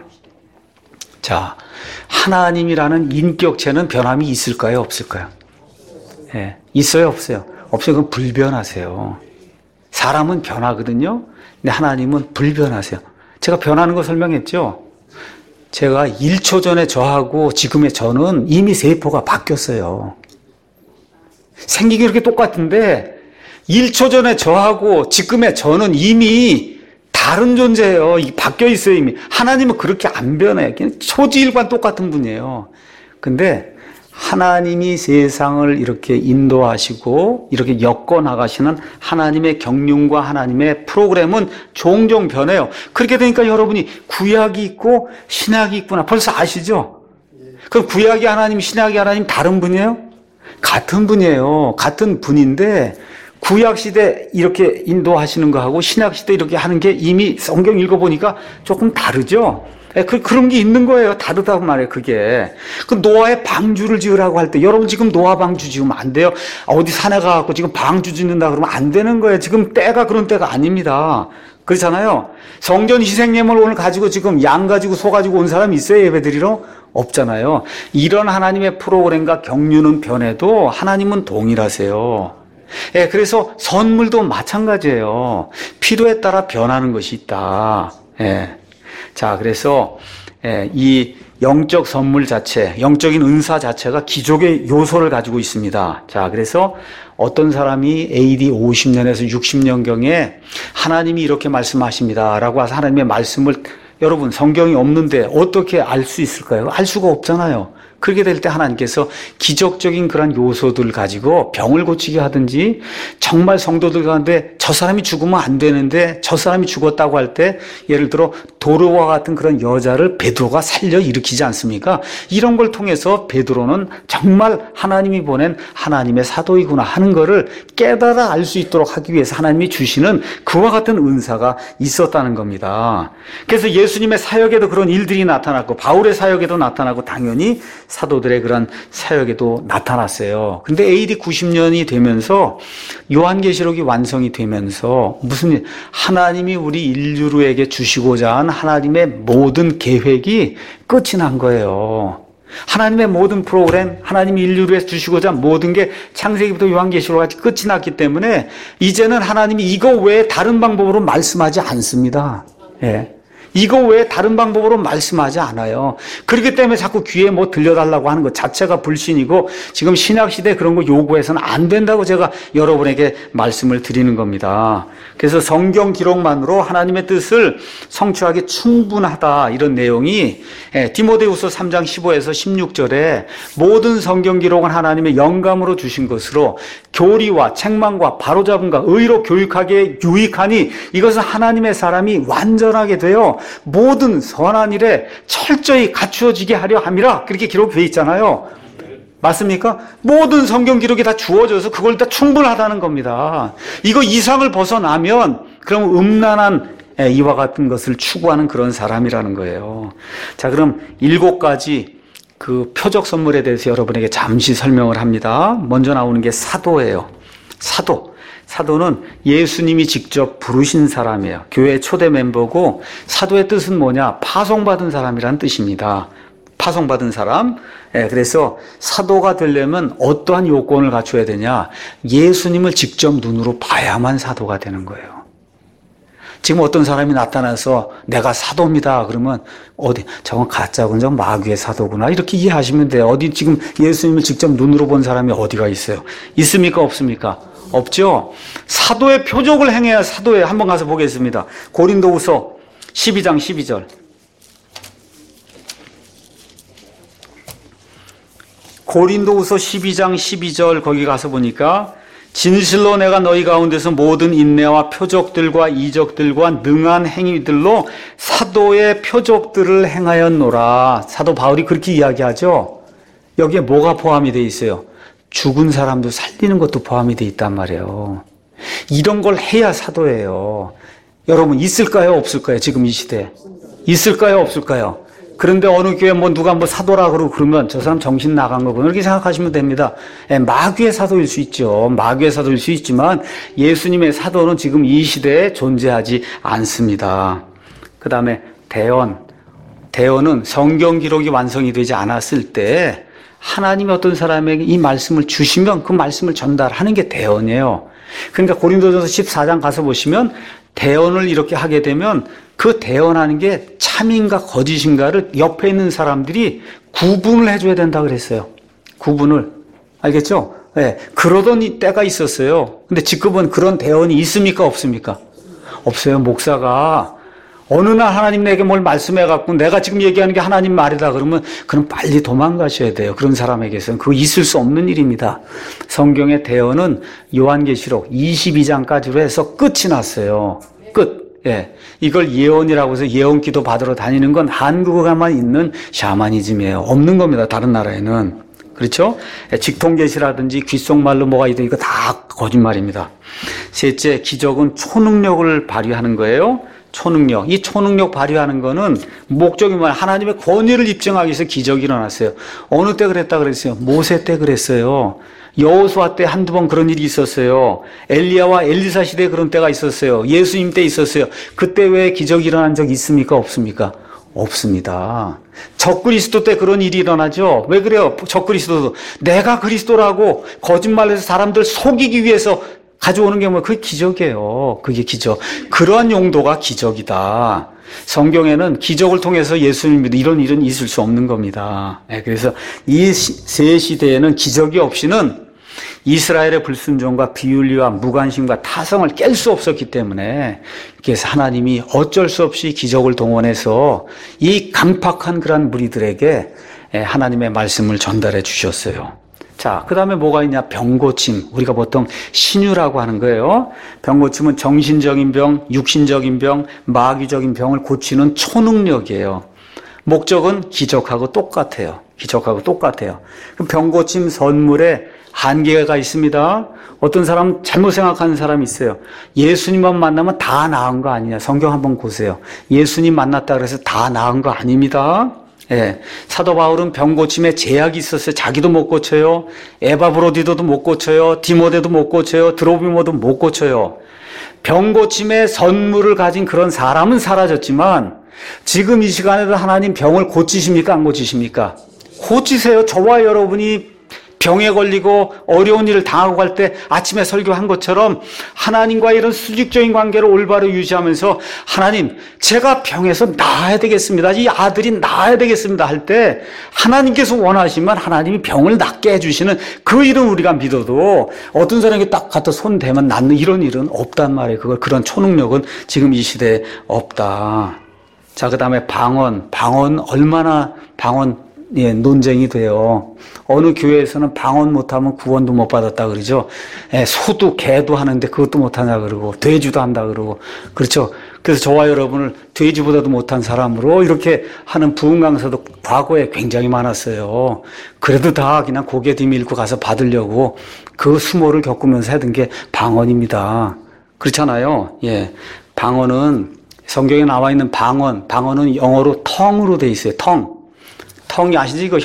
자, 하나님이라는 인격체는 변함이 있을까요? 없을까요? 예, 있어요? 없어요? 없어요. 그럼 불변하세요. 사람은 변하거든요. 근데 하나님은 불변하세요. 제가 변하는 거 설명했죠? 제가 1초 전에 저하고 지금의 저는 이미 세포가 바뀌었어요. 생긴 게 그렇게 똑같은데 1초 전에 저하고 지금의 저는 이미 다른 존재예요. 바뀌어 있어요, 이미. 하나님은 그렇게 안 변해요. 그냥 초지일관 똑같은 분이에요. 근데 하나님이 세상을 이렇게 인도하시고 이렇게 엮어 나가시는 하나님의 경륜과 하나님의 프로그램은 종종 변해요. 그렇게 되니까 여러분이 구약이 있고 신약이 있구나. 벌써 아시죠? 그럼 구약이 하나님, 신약이 하나님 다른 분이에요? 같은 분이에요. 같은 분인데 구약 시대 이렇게 인도하시는 거하고 신약 시대 이렇게 하는 게 이미 성경 읽어보니까 조금 다르죠? 그런 게 있는 거예요. 다르다고 말해요, 그게. 그 노아의 방주를 지으라고 할 때, 여러분 지금 노아 방주 지으면 안 돼요. 어디 산에 가갖고 지금 방주 짓는다 그러면 안 되는 거예요. 지금 때가 그런 때가 아닙니다. 그렇잖아요. 성전 희생예물 오늘 가지고 지금 양 가지고 소 가지고 온 사람이 있어요, 예배드리러? 없잖아요. 이런 하나님의 프로그램과 경륜은 변해도 하나님은 동일하세요. 예, 그래서 선물도 마찬가지예요. 필요에 따라 변하는 것이 있다. 예. 자, 그래서 이 영적 선물 자체, 영적인 은사 자체가 기족의 요소를 가지고 있습니다. 자, 그래서 어떤 사람이 AD 50년에서 60년경에 하나님이 이렇게 말씀하십니다라고 해서 하나님의 말씀을, 여러분 성경이 없는데 어떻게 알 수 있을까요? 알 수가 없잖아요. 그렇게 될 때 하나님께서 기적적인 그런 요소들을 가지고 병을 고치게 하든지, 정말 성도들 가운데 저 사람이 죽으면 안 되는데 저 사람이 죽었다고 할 때, 예를 들어 도로와 같은 그런 여자를 베드로가 살려 일으키지 않습니까? 이런 걸 통해서 베드로는 정말 하나님이 보낸 하나님의 사도이구나 하는 거를 깨달아 알 수 있도록 하기 위해서 하나님이 주시는 그와 같은 은사가 있었다는 겁니다. 그래서 예수님의 사역에도 그런 일들이 나타났고 바울의 사역에도 나타나고 당연히 사도들의 그런 사역에도 나타났어요. 근데 AD 90년이 되면서 요한계시록이 완성이 되면서 무슨 일, 하나님이 우리 인류에게 주시고자 한 하나님의 모든 계획이 끝이 난 거예요. 하나님의 모든 프로그램, 하나님이 인류를 위해서 주시고자 한 모든 게 창세기부터 요한계시록 같이 끝이 났기 때문에 이제는 하나님이 이거 외에 다른 방법으로 말씀하지 않습니다. 예. 이거 외에 다른 방법으로 말씀하지 않아요. 그렇기 때문에 자꾸 귀에 뭐 들려달라고 하는 것 자체가 불신이고, 지금 신약시대에 그런 거 요구해서는 안 된다고 제가 여러분에게 말씀을 드리는 겁니다. 그래서 성경 기록만으로 하나님의 뜻을 성취하기 충분하다, 이런 내용이 디모데후서 3장 15에서 16절에 모든 성경 기록은 하나님의 영감으로 주신 것으로 교리와 책망과 바로잡음과 의로 교육하기에 유익하니 이것은 하나님의 사람이 완전하게 되어 모든 선한 일에 철저히 갖추어지게 하려 함이라, 그렇게 기록되어 있잖아요. 맞습니까? 모든 성경 기록이 다 주어져서 그걸 다 충분하다는 겁니다. 이거 이상을 벗어나면 그럼 음란한 이와 같은 것을 추구하는 그런 사람이라는 거예요. 자, 그럼 7가지 그 표적 선물에 대해서 여러분에게 잠시 설명을 합니다. 먼저 나오는 게 사도예요. 사도는 예수님이 직접 부르신 사람이에요. 교회 초대 멤버고, 사도의 뜻은 뭐냐? 파송받은 사람이라는 뜻입니다. 파송받은 사람. 그래서 사도가 되려면 어떠한 요건을 갖춰야 되냐? 예수님을 직접 눈으로 봐야만 사도가 되는 거예요. 지금 어떤 사람이 나타나서 내가 사도입니다. 그러면 저건 가짜군, 저건 마귀의 사도구나. 이렇게 이해하시면 돼요. 어디 지금 예수님을 직접 눈으로 본 사람이 어디가 있어요? 있습니까? 없습니까? 없죠? 사도의 표적을 행해야 사도에 한번 가서 보겠습니다. 고린도후서 12장 12절. 고린도후서 12장 12절 거기 가서 보니까 진실로 내가 너희 가운데서 모든 인내와 표적들과 이적들과 능한 행위들로 사도의 표적들을 행하였노라. 사도 바울이 그렇게 이야기하죠. 여기에 뭐가 포함이 되어 있어요? 죽은 사람도 살리는 것도 포함이 되어 있단 말이에요. 이런 걸 해야 사도예요. 여러분 있을까요? 없을까요? 지금 이 시대에. 있을까요? 없을까요? 그런데 어느 교회 누가 사도라 그러고 그러면 저 사람 정신 나간 거구나 이렇게 생각하시면 됩니다. 마귀의 사도일 수 있죠. 마귀의 사도일 수 있지만 예수님의 사도는 지금 이 시대에 존재하지 않습니다. 그 다음에 대언은 성경 기록이 완성이 되지 않았을 때 하나님이 어떤 사람에게 이 말씀을 주시면 그 말씀을 전달하는 게 대언이에요. 그러니까 고린도전서 14장 가서 보시면 대언을 이렇게 하게 되면 그 대언하는 게 참인가 거짓인가를 옆에 있는 사람들이 구분을 해줘야 된다 그랬어요. 구분을. 알겠죠? 네. 그러던 때가 있었어요. 근데 지금은 그런 대언이 있습니까? 없습니까? 없어요. 목사가 어느 날 하나님 내게 뭘 말씀해갖고 내가 지금 얘기하는 게 하나님 말이다 그러면 그럼 빨리 도망가셔야 돼요. 그런 사람에게서는. 그거 있을 수 없는 일입니다. 성경의 대언은 요한계시록 22장까지로 해서 끝이 났어요. 끝. 예. 이걸 예언이라고 해서 예언 기도 받으러 다니는 건 한국에만 있는 샤머니즘이에요. 없는 겁니다. 다른 나라에는. 그렇죠? 직통계시라든지 귓속말로 뭐가 있든 이거 다 거짓말입니다. 셋째, 기적은 초능력을 발휘하는 거예요. 초능력. 이 초능력 발휘하는 거는 목적이 뭐야? 하나님의 권위를 입증하기 위해서 기적이 일어났어요. 어느 때 그랬다 그랬어요? 모세 때 그랬어요. 여호수아 때 한두 번 그런 일이 있었어요. 엘리야와 엘리사 시대에 그런 때가 있었어요. 예수님 때 있었어요. 그때 왜 기적이 일어난 적 있습니까? 없습니까? 없습니다. 적그리스도 때 그런 일이 일어나죠. 왜 그래요? 적그리스도도 내가 그리스도라고 거짓말해서 사람들 속이기 위해서 가져오는 게 그게 기적이에요. 그게 기적. 그러한 용도가 기적이다. 성경에는 기적을 통해서 예수님 믿는 이런 일은 있을 수 없는 겁니다. 그래서 이 세 시대에는 기적이 없이는 이스라엘의 불순종과 비윤리와 무관심과 타성을 깰 수 없었기 때문에 그래서 하나님이 어쩔 수 없이 기적을 동원해서 이 강팍한 그런 무리들에게 하나님의 말씀을 전달해 주셨어요. 자, 그 다음에 뭐가 있냐? 병고침. 우리가 보통 신유라고 하는 거예요. 병고침은 정신적인 병, 육신적인 병, 마귀적인 병을 고치는 초능력이에요. 목적은 기적하고 똑같아요. 기적하고 똑같아요. 병고침 선물에 한계가 있습니다. 어떤 사람 잘못 생각하는 사람이 있어요. 예수님만 만나면 다 나은 거 아니냐. 성경 한번 보세요. 예수님 만났다 그래서 다 나은 거 아닙니다. 예. 사도 바울은 병고침에 제약이 있었어요. 자기도 못 고쳐요. 에바브로디도도 못 고쳐요. 디모데도 못 고쳐요. 드로비모도 못 고쳐요. 병고침의 선물을 가진 그런 사람은 사라졌지만 지금 이 시간에도 하나님 병을 고치십니까? 안 고치십니까? 고치세요. 저와 여러분이 병에 걸리고 어려운 일을 당하고 갈 때 아침에 설교한 것처럼 하나님과 이런 수직적인 관계를 올바로 유지하면서 하나님 제가 병에서 나아야 되겠습니다. 이 아들이 나아야 되겠습니다 할 때 하나님께서 원하시면 하나님이 병을 낫게 해주시는 그 일은 우리가 믿어도 어떤 사람에게 딱 갖다 손 대면 낫는 이런 일은 없단 말이에요. 그런 초능력은 지금 이 시대에 없다. 자, 그 다음에 방언 얼마나 논쟁이 돼요. 어느 교회에서는 방언 못하면 구원도 못 받았다 그러죠. 소도 개도 하는데 그것도 못하냐 그러고 돼지도 한다 그러고 그렇죠. 그래서 저와 여러분을 돼지보다도 못한 사람으로 이렇게 하는 부흥 강사도 과거에 굉장히 많았어요. 그래도 다 그냥 고개 뒤밀고 가서 받으려고 그 수모를 겪으면서 하던 게 방언입니다. 그렇잖아요. 예. 방언은 성경에 나와 있는 방언은 영어로 tongue로 돼 있어요. tongue 아시죠? 이거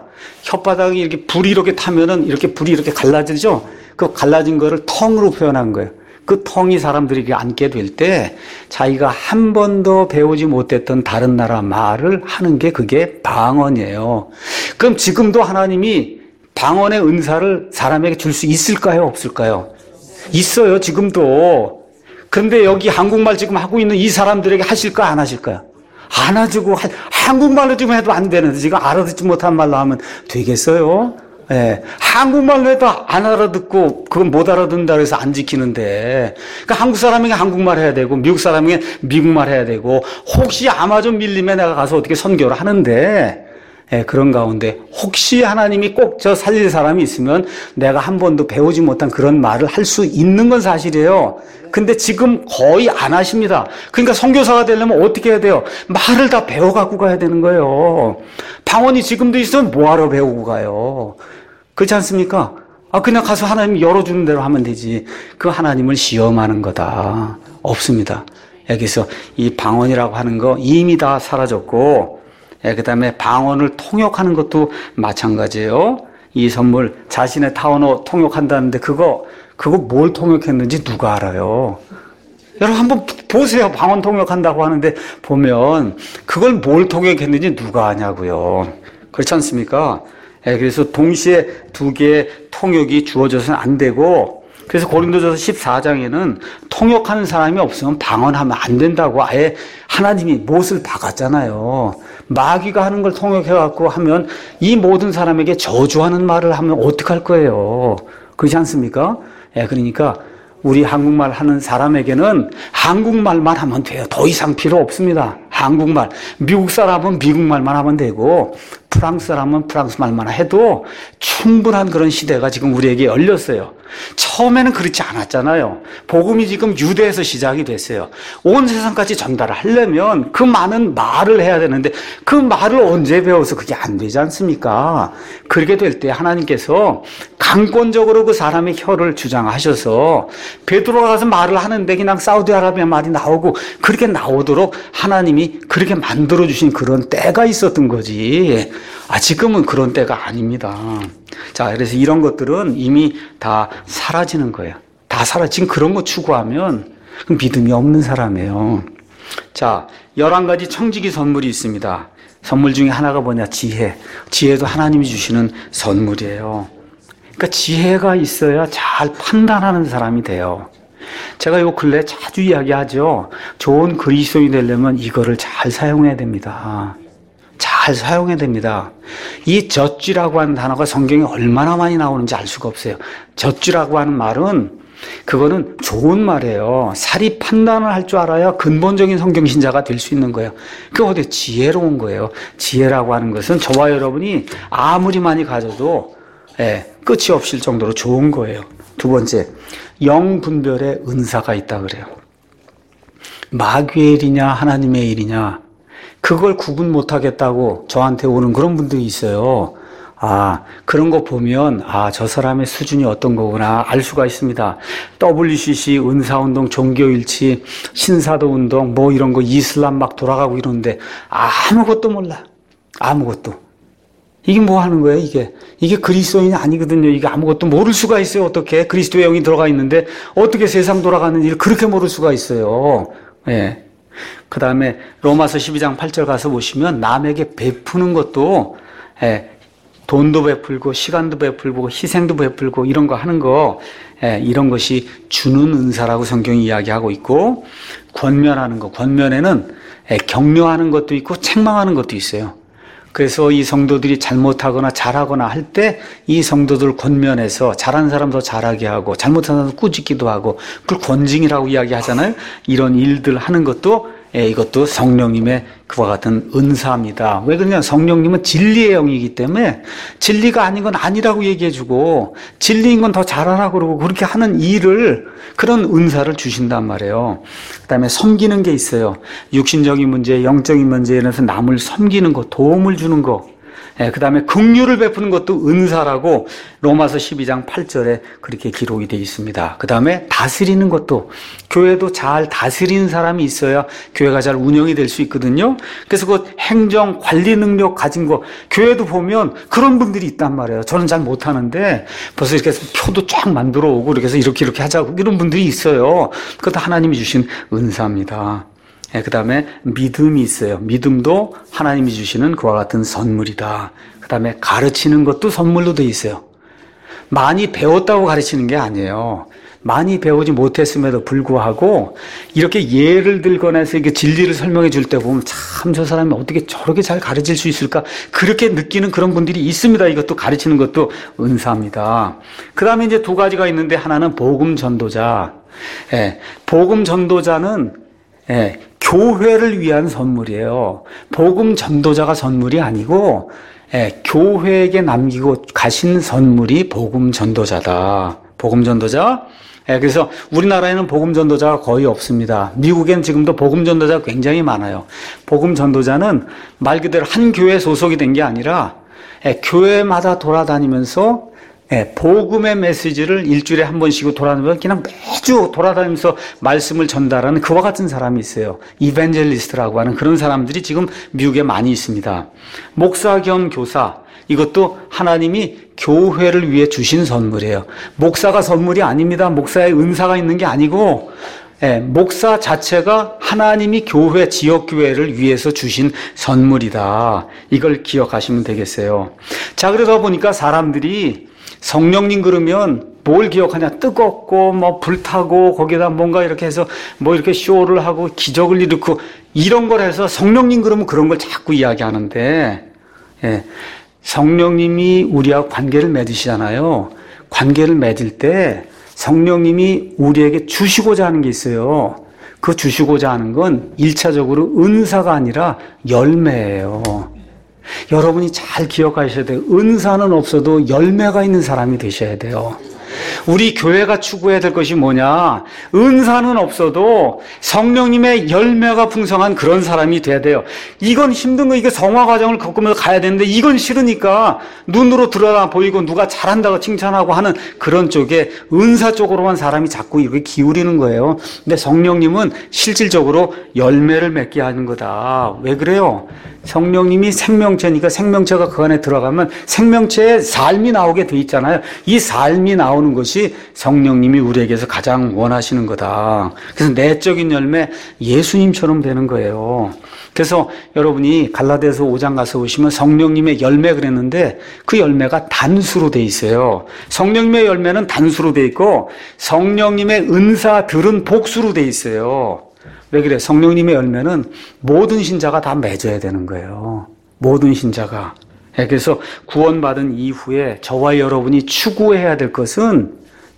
혓바닥이 이렇게 불이 이렇게 타면은 이렇게 불이 이렇게 갈라지죠? 그 갈라진 거를 tongue로 표현한 거예요. 그 tongue이 사람들에게 앉게 될 때 자기가 한 번도 배우지 못했던 다른 나라 말을 하는 게 그게 방언이에요. 그럼 지금도 하나님이 방언의 은사를 사람에게 줄 수 있을까요? 없을까요? 있어요. 지금도. 그런데 여기 한국말 지금 하고 있는 이 사람들에게 하실까 안 하실까요? 안 하시고 한국말로 지금 해도 안 되는데 지금 알아듣지 못한 말로 하면 되겠어요? 예. 한국말로 해도 안 알아듣고 그건 못 알아듣는다 그래서 안 지키는데 그러니까 한국 사람에게 한국말 해야 되고 미국 사람에게 미국말 해야 되고 혹시 아마존 밀림에 내가 가서 어떻게 선교를 하는데 예, 그런 가운데 혹시 하나님이 꼭 저 살릴 사람이 있으면 내가 한 번도 배우지 못한 그런 말을 할 수 있는 건 사실이에요. 근데 지금 거의 안 하십니다. 그러니까 선교사가 되려면 어떻게 해야 돼요? 말을 다 배워갖고 가야 되는 거예요. 방언이 지금도 있으면 뭐하러 배우고 가요? 그렇지 않습니까? 그냥 가서 하나님 열어주는 대로 하면 되지. 그 하나님을 시험하는 거다. 없습니다. 여기서 이 방언이라고 하는 거 이미 다 사라졌고 그 다음에 방언을 통역하는 것도 마찬가지예요. 이 선물 자신의 타원어 통역한다는데 그거 뭘 통역했는지 누가 알아요? 여러분 한번 보세요. 방언 통역한다고 하는데 보면 그걸 뭘 통역했는지 누가 아냐고요. 그렇지 않습니까? 그래서 동시에 두 개의 통역이 주어져서는 안 되고 그래서 고린도전서 14장에는 통역하는 사람이 없으면 방언하면 안 된다고 아예 하나님이 못을 박았잖아요. 마귀가 하는 걸 통역해갖고 하면 이 모든 사람에게 저주하는 말을 하면 어떡할 거예요. 그렇지 않습니까? 그러니까 우리 한국말 하는 사람에게는 한국말만 하면 돼요. 더 이상 필요 없습니다. 한국말. 미국 사람은 미국말만 하면 되고 프랑스 사람은 프랑스 말만 해도 충분한 그런 시대가 지금 우리에게 열렸어요. 처음에는 그렇지 않았잖아요. 복음이 지금 유대에서 시작이 됐어요. 온 세상까지 전달을 하려면 그 많은 말을 해야 되는데 그 말을 언제 배워서 그게 안 되지 않습니까? 그렇게 될 때 하나님께서 강권적으로 그 사람의 혀를 주장하셔서 베드로가 가서 말을 하는데 그냥 사우디아라비아 말이 나오고 그렇게 나오도록 하나님이 그렇게 만들어주신 그런 때가 있었던 거지. 지금은 그런 때가 아닙니다. 자, 그래서 이런 것들은 이미 다 사라지는 거예요. 지금 그런 거 추구하면 믿음이 없는 사람이에요. 자, 11가지 청지기 선물이 있습니다. 선물 중에 하나가 뭐냐? 지혜도 하나님이 주시는 선물이에요. 그러니까 지혜가 있어야 잘 판단하는 사람이 돼요. 제가 요 근래 자주 이야기하죠. 좋은 그리스도인이 되려면 이거를 잘 사용해야 됩니다. 잘 사용해야 됩니다. 이 젖쥐라고 하는 단어가 성경에 얼마나 많이 나오는지 알 수가 없어요. 젖쥐라고 하는 말은 그거는 좋은 말이에요. 사리 판단을 할 줄 알아야 근본적인 성경신자가 될 수 있는 거예요. 그게 어디 지혜로운 거예요. 지혜라고 하는 것은 저와 여러분이 아무리 많이 가져도 끝이 없을 정도로 좋은 거예요. 두 번째, 영분별의 은사가 있다 그래요. 마귀의 일이냐 하나님의 일이냐 그걸 구분 못하겠다고 저한테 오는 그런 분들이 있어요. 그런 거 보면 저 사람의 수준이 어떤 거구나 알 수가 있습니다. WCC, 은사운동, 종교일치, 신사도운동 뭐 이런 거 이슬람 막 돌아가고 이러는데 아무것도 몰라. 아무것도. 이게 뭐 하는 거예요, 이게? 이게 그리스도인이 아니거든요. 이게 아무것도 모를 수가 있어요. 어떻게? 그리스도의 영이 들어가 있는데 어떻게 세상 돌아가는 일을 그렇게 모를 수가 있어요. 그 다음에 로마서 12장 8절 가서 보시면 남에게 베푸는 것도 돈도 베풀고 시간도 베풀고 희생도 베풀고 이런 거 하는 거 이런 것이 주는 은사라고 성경이 이야기하고 있고 권면하는 거 권면에는 격려하는 것도 있고 책망하는 것도 있어요. 그래서 이 성도들이 잘못하거나 잘하거나 할 때 이 성도들 권면해서 잘한 사람 더 잘하게 하고 잘못한 사람 꾸짖기도 하고 그걸 권징이라고 이야기하잖아요. 이런 일들 하는 것도 이것도 성령님의 그와 같은 은사입니다. 왜 그러냐? 성령님은 진리의 영이기 때문에 진리가 아닌 건 아니라고 얘기해주고 진리인 건 더 잘하라 그러고 그렇게 하는 일을 그런 은사를 주신단 말이에요. 그 다음에 섬기는 게 있어요. 육신적인 문제, 영적인 문제에 대해서 남을 섬기는 거, 도움을 주는 거. 그 다음에 긍휼을 베푸는 것도 은사라고 로마서 12장 8절에 그렇게 기록이 되어 있습니다. 그 다음에 다스리는 것도, 교회도 잘 다스리는 사람이 있어야 교회가 잘 운영이 될 수 있거든요. 그래서 그 행정 관리 능력 가진 거, 교회도 보면 그런 분들이 있단 말이에요. 저는 잘 못하는데 벌써 이렇게 해서 표도 쫙 만들어 오고 이렇게 해서 이렇게 하자고 이런 분들이 있어요. 그것도 하나님이 주신 은사입니다. 그 다음에 믿음이 있어요. 믿음도 하나님이 주시는 그와 같은 선물이다. 그 다음에 가르치는 것도 선물로 돼 있어요. 많이 배웠다고 가르치는 게 아니에요. 많이 배우지 못했음에도 불구하고 이렇게 예를 들거나 해서 이렇게 진리를 설명해 줄 때 보면 참 저 사람이 어떻게 저렇게 잘 가르칠 수 있을까? 그렇게 느끼는 그런 분들이 있습니다. 이것도 가르치는 것도 은사입니다. 그 다음에 이제 두 가지가 있는데 하나는 복음 전도자. 복음 전도자는 교회를 위한 선물이에요. 복음 전도자가 선물이 아니고 교회에게 남기고 가신 선물이 복음 전도자다. 복음 전도자. 그래서 우리나라에는 복음 전도자가 거의 없습니다. 미국엔 지금도 복음 전도자가 굉장히 많아요. 복음 전도자는 말 그대로 한 교회 소속이 된 게 아니라 교회마다 돌아다니면서 복음의 메시지를 일주일에 한 번씩 돌아다니면서 그냥 매주 돌아다니면서 말씀을 전달하는 그와 같은 사람이 있어요. 이벤젤리스트라고 하는 그런 사람들이 지금 미국에 많이 있습니다. 목사 겸 교사, 이것도 하나님이 교회를 위해 주신 선물이에요. 목사가 선물이 아닙니다. 목사의 은사가 있는 게 아니고 목사 자체가 하나님이 교회, 지역교회를 위해서 주신 선물이다. 이걸 기억하시면 되겠어요. 자, 그러다 보니까 사람들이 성령님 그러면 뭘 기억하냐? 뜨겁고 뭐 불타고 거기다 뭔가 이렇게 해서 뭐 이렇게 쇼를 하고 기적을 일으키고 이런 걸 해서 성령님 그러면 그런 걸 자꾸 이야기하는데 성령님이 우리와 관계를 맺으시잖아요. 관계를 맺을 때 성령님이 우리에게 주시고자 하는 게 있어요. 그 주시고자 하는 건 1차적으로 은사가 아니라 열매예요. 여러분이 잘 기억하셔야 돼요. 은사는 없어도 열매가 있는 사람이 되셔야 돼요. 우리 교회가 추구해야 될 것이 뭐냐? 은사는 없어도 성령님의 열매가 풍성한 그런 사람이 돼야 돼요. 이건 힘든 거, 이게 성화 과정을 겪으면서 가야 되는데 이건 싫으니까 눈으로 드러나 보이고 누가 잘한다고 칭찬하고 하는 그런 쪽에 은사 쪽으로만 사람이 자꾸 이렇게 기울이는 거예요. 근데 성령님은 실질적으로 열매를 맺게 하는 거다. 왜 그래요? 성령님이 생명체니까 생명체가 그 안에 들어가면 생명체의 삶이 나오게 돼 있잖아요. 이 삶이 나오는 것이 성령님이 우리에게서 가장 원하시는 거다. 그래서 내적인 열매, 예수님처럼 되는 거예요. 그래서 여러분이 갈라디아서 5장 가서 보시면 성령님의 열매 그랬는데 그 열매가 단수로 돼 있어요. 성령님의 열매는 단수로 돼 있고 성령님의 은사들은 복수로 돼 있어요. 왜 그래? 성령님의 열매는 모든 신자가 다 맺어야 되는 거예요. 모든 신자가. 그래서 구원받은 이후에 저와 여러분이 추구해야 될 것은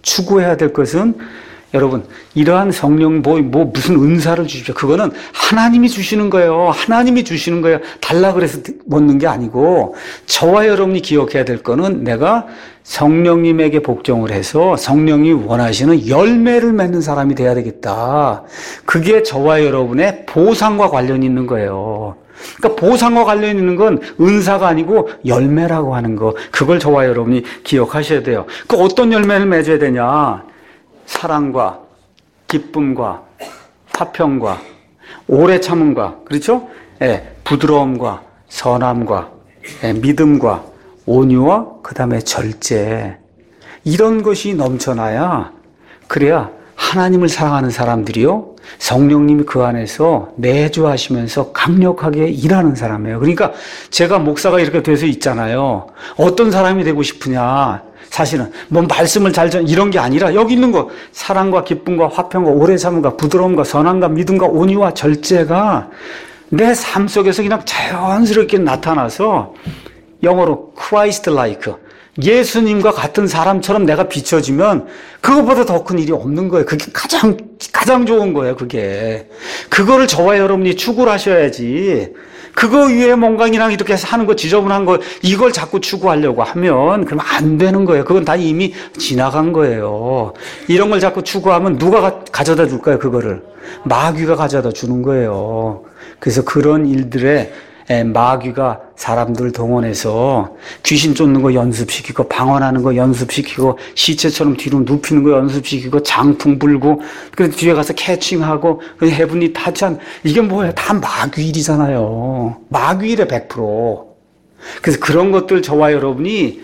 여러분, 이러한 성령, 무슨 은사를 주십시오. 그거는 하나님이 주시는 거예요. 하나님이 주시는 거예요. 달라 그래서 먹는 게 아니고, 저와 여러분이 기억해야 될 거는 내가 성령님에게 복종을 해서 성령이 원하시는 열매를 맺는 사람이 돼야 되겠다. 그게 저와 여러분의 보상과 관련이 있는 거예요. 그러니까 보상과 관련 있는 건 은사가 아니고 열매라고 하는 거. 그걸 저와 여러분이 기억하셔야 돼요. 그 어떤 열매를 맺어야 되냐? 사랑과 기쁨과 화평과 오래 참음과, 그렇죠? 부드러움과 선함과 믿음과 온유와 그 다음에 절제, 이런 것이 넘쳐나야, 그래야 하나님을 사랑하는 사람들이요, 성령님이 그 안에서 내주하시면서 강력하게 일하는 사람이에요. 그러니까 제가 목사가 이렇게 돼서 있잖아요. 어떤 사람이 되고 싶으냐? 사실은 뭐 말씀을 이런 게 아니라 여기 있는 거, 사랑과 기쁨과 화평과 오래 참음과 부드러움과 선함과 믿음과 온유와 절제가 내 삶 속에서 그냥 자연스럽게 나타나서, 영어로 Christ-like, 예수님과 같은 사람처럼 내가 비춰지면 그것보다 더 큰 일이 없는 거예요. 그게 가장 좋은 거예요, 그게. 그거를 저와 여러분이 추구를 하셔야지. 그거 위에 멍강이랑 이렇게 해서 하는 거, 지저분한 거, 이걸 자꾸 추구하려고 하면, 그러면 안 되는 거예요. 그건 다 이미 지나간 거예요. 이런 걸 자꾸 추구하면 누가 가져다 줄까요, 그거를? 마귀가 가져다 주는 거예요. 그래서 그런 일들에 마귀가 사람들 동원해서 귀신 쫓는 거 연습시키고, 방언하는 거 연습시키고, 시체처럼 뒤로 눕히는 거 연습시키고, 장풍 불고, 그래서 뒤에 가서 캐칭하고, 해분이 타찬, 이게 뭐예요? 다 마귀 일이잖아요. 마귀 일에 100%. 그래서 그런 것들 저와 여러분이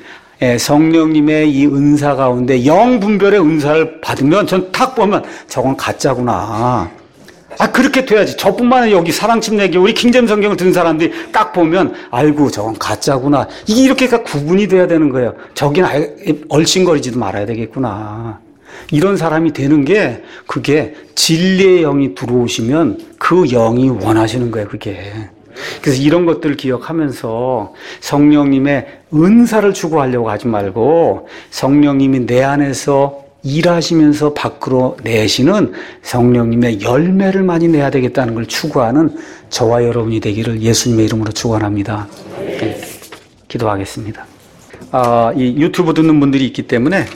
성령님의 이 은사 가운데 영분별의 은사를 받으면 전 딱 보면 저건 가짜구나. 그렇게 돼야지. 저뿐만 아니라 여기 사랑침례교 우리 킹제임 성경을 든 사람들이 딱 보면 아이고 저건 가짜구나. 이게 이렇게 구분이 돼야 되는 거예요. 저긴 얼씬거리지도 말아야 되겠구나. 이런 사람이 되는 게 그게 진리의 영이 들어오시면 그 영이 원하시는 거예요. 그게. 그래서 이런 것들을 기억하면서 성령님의 은사를 추구하려고 하지 말고 성령님이 내 안에서 일하시면서 밖으로 내시는 성령님의 열매를 많이 내야 되겠다는 걸 추구하는 저와 여러분이 되기를 예수님의 이름으로 축원합니다. 네, 기도하겠습니다. 이 유튜브 듣는 분들이 있기 때문에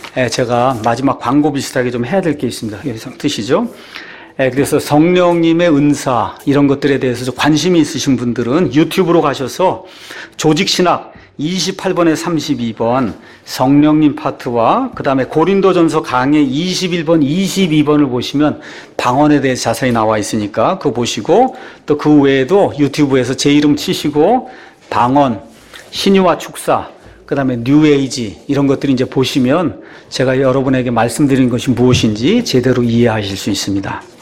제가 마지막 광고 비슷하게 좀 해야 될 게 있습니다. 여기서 드시죠. 그래서 성령님의 은사 이런 것들에 대해서 관심이 있으신 분들은 유튜브로 가셔서 조직신학 28번에 32번 성령님 파트와 그 다음에 고린도전서 강해 21번, 22번을 보시면 방언에 대해서 자세히 나와 있으니까 그거 보시고 또 그 외에도 유튜브에서 제 이름 치시고 방언, 신유와 축사, 그 다음에 뉴에이지 이런 것들이 이제 보시면 제가 여러분에게 말씀드린 것이 무엇인지 제대로 이해하실 수 있습니다.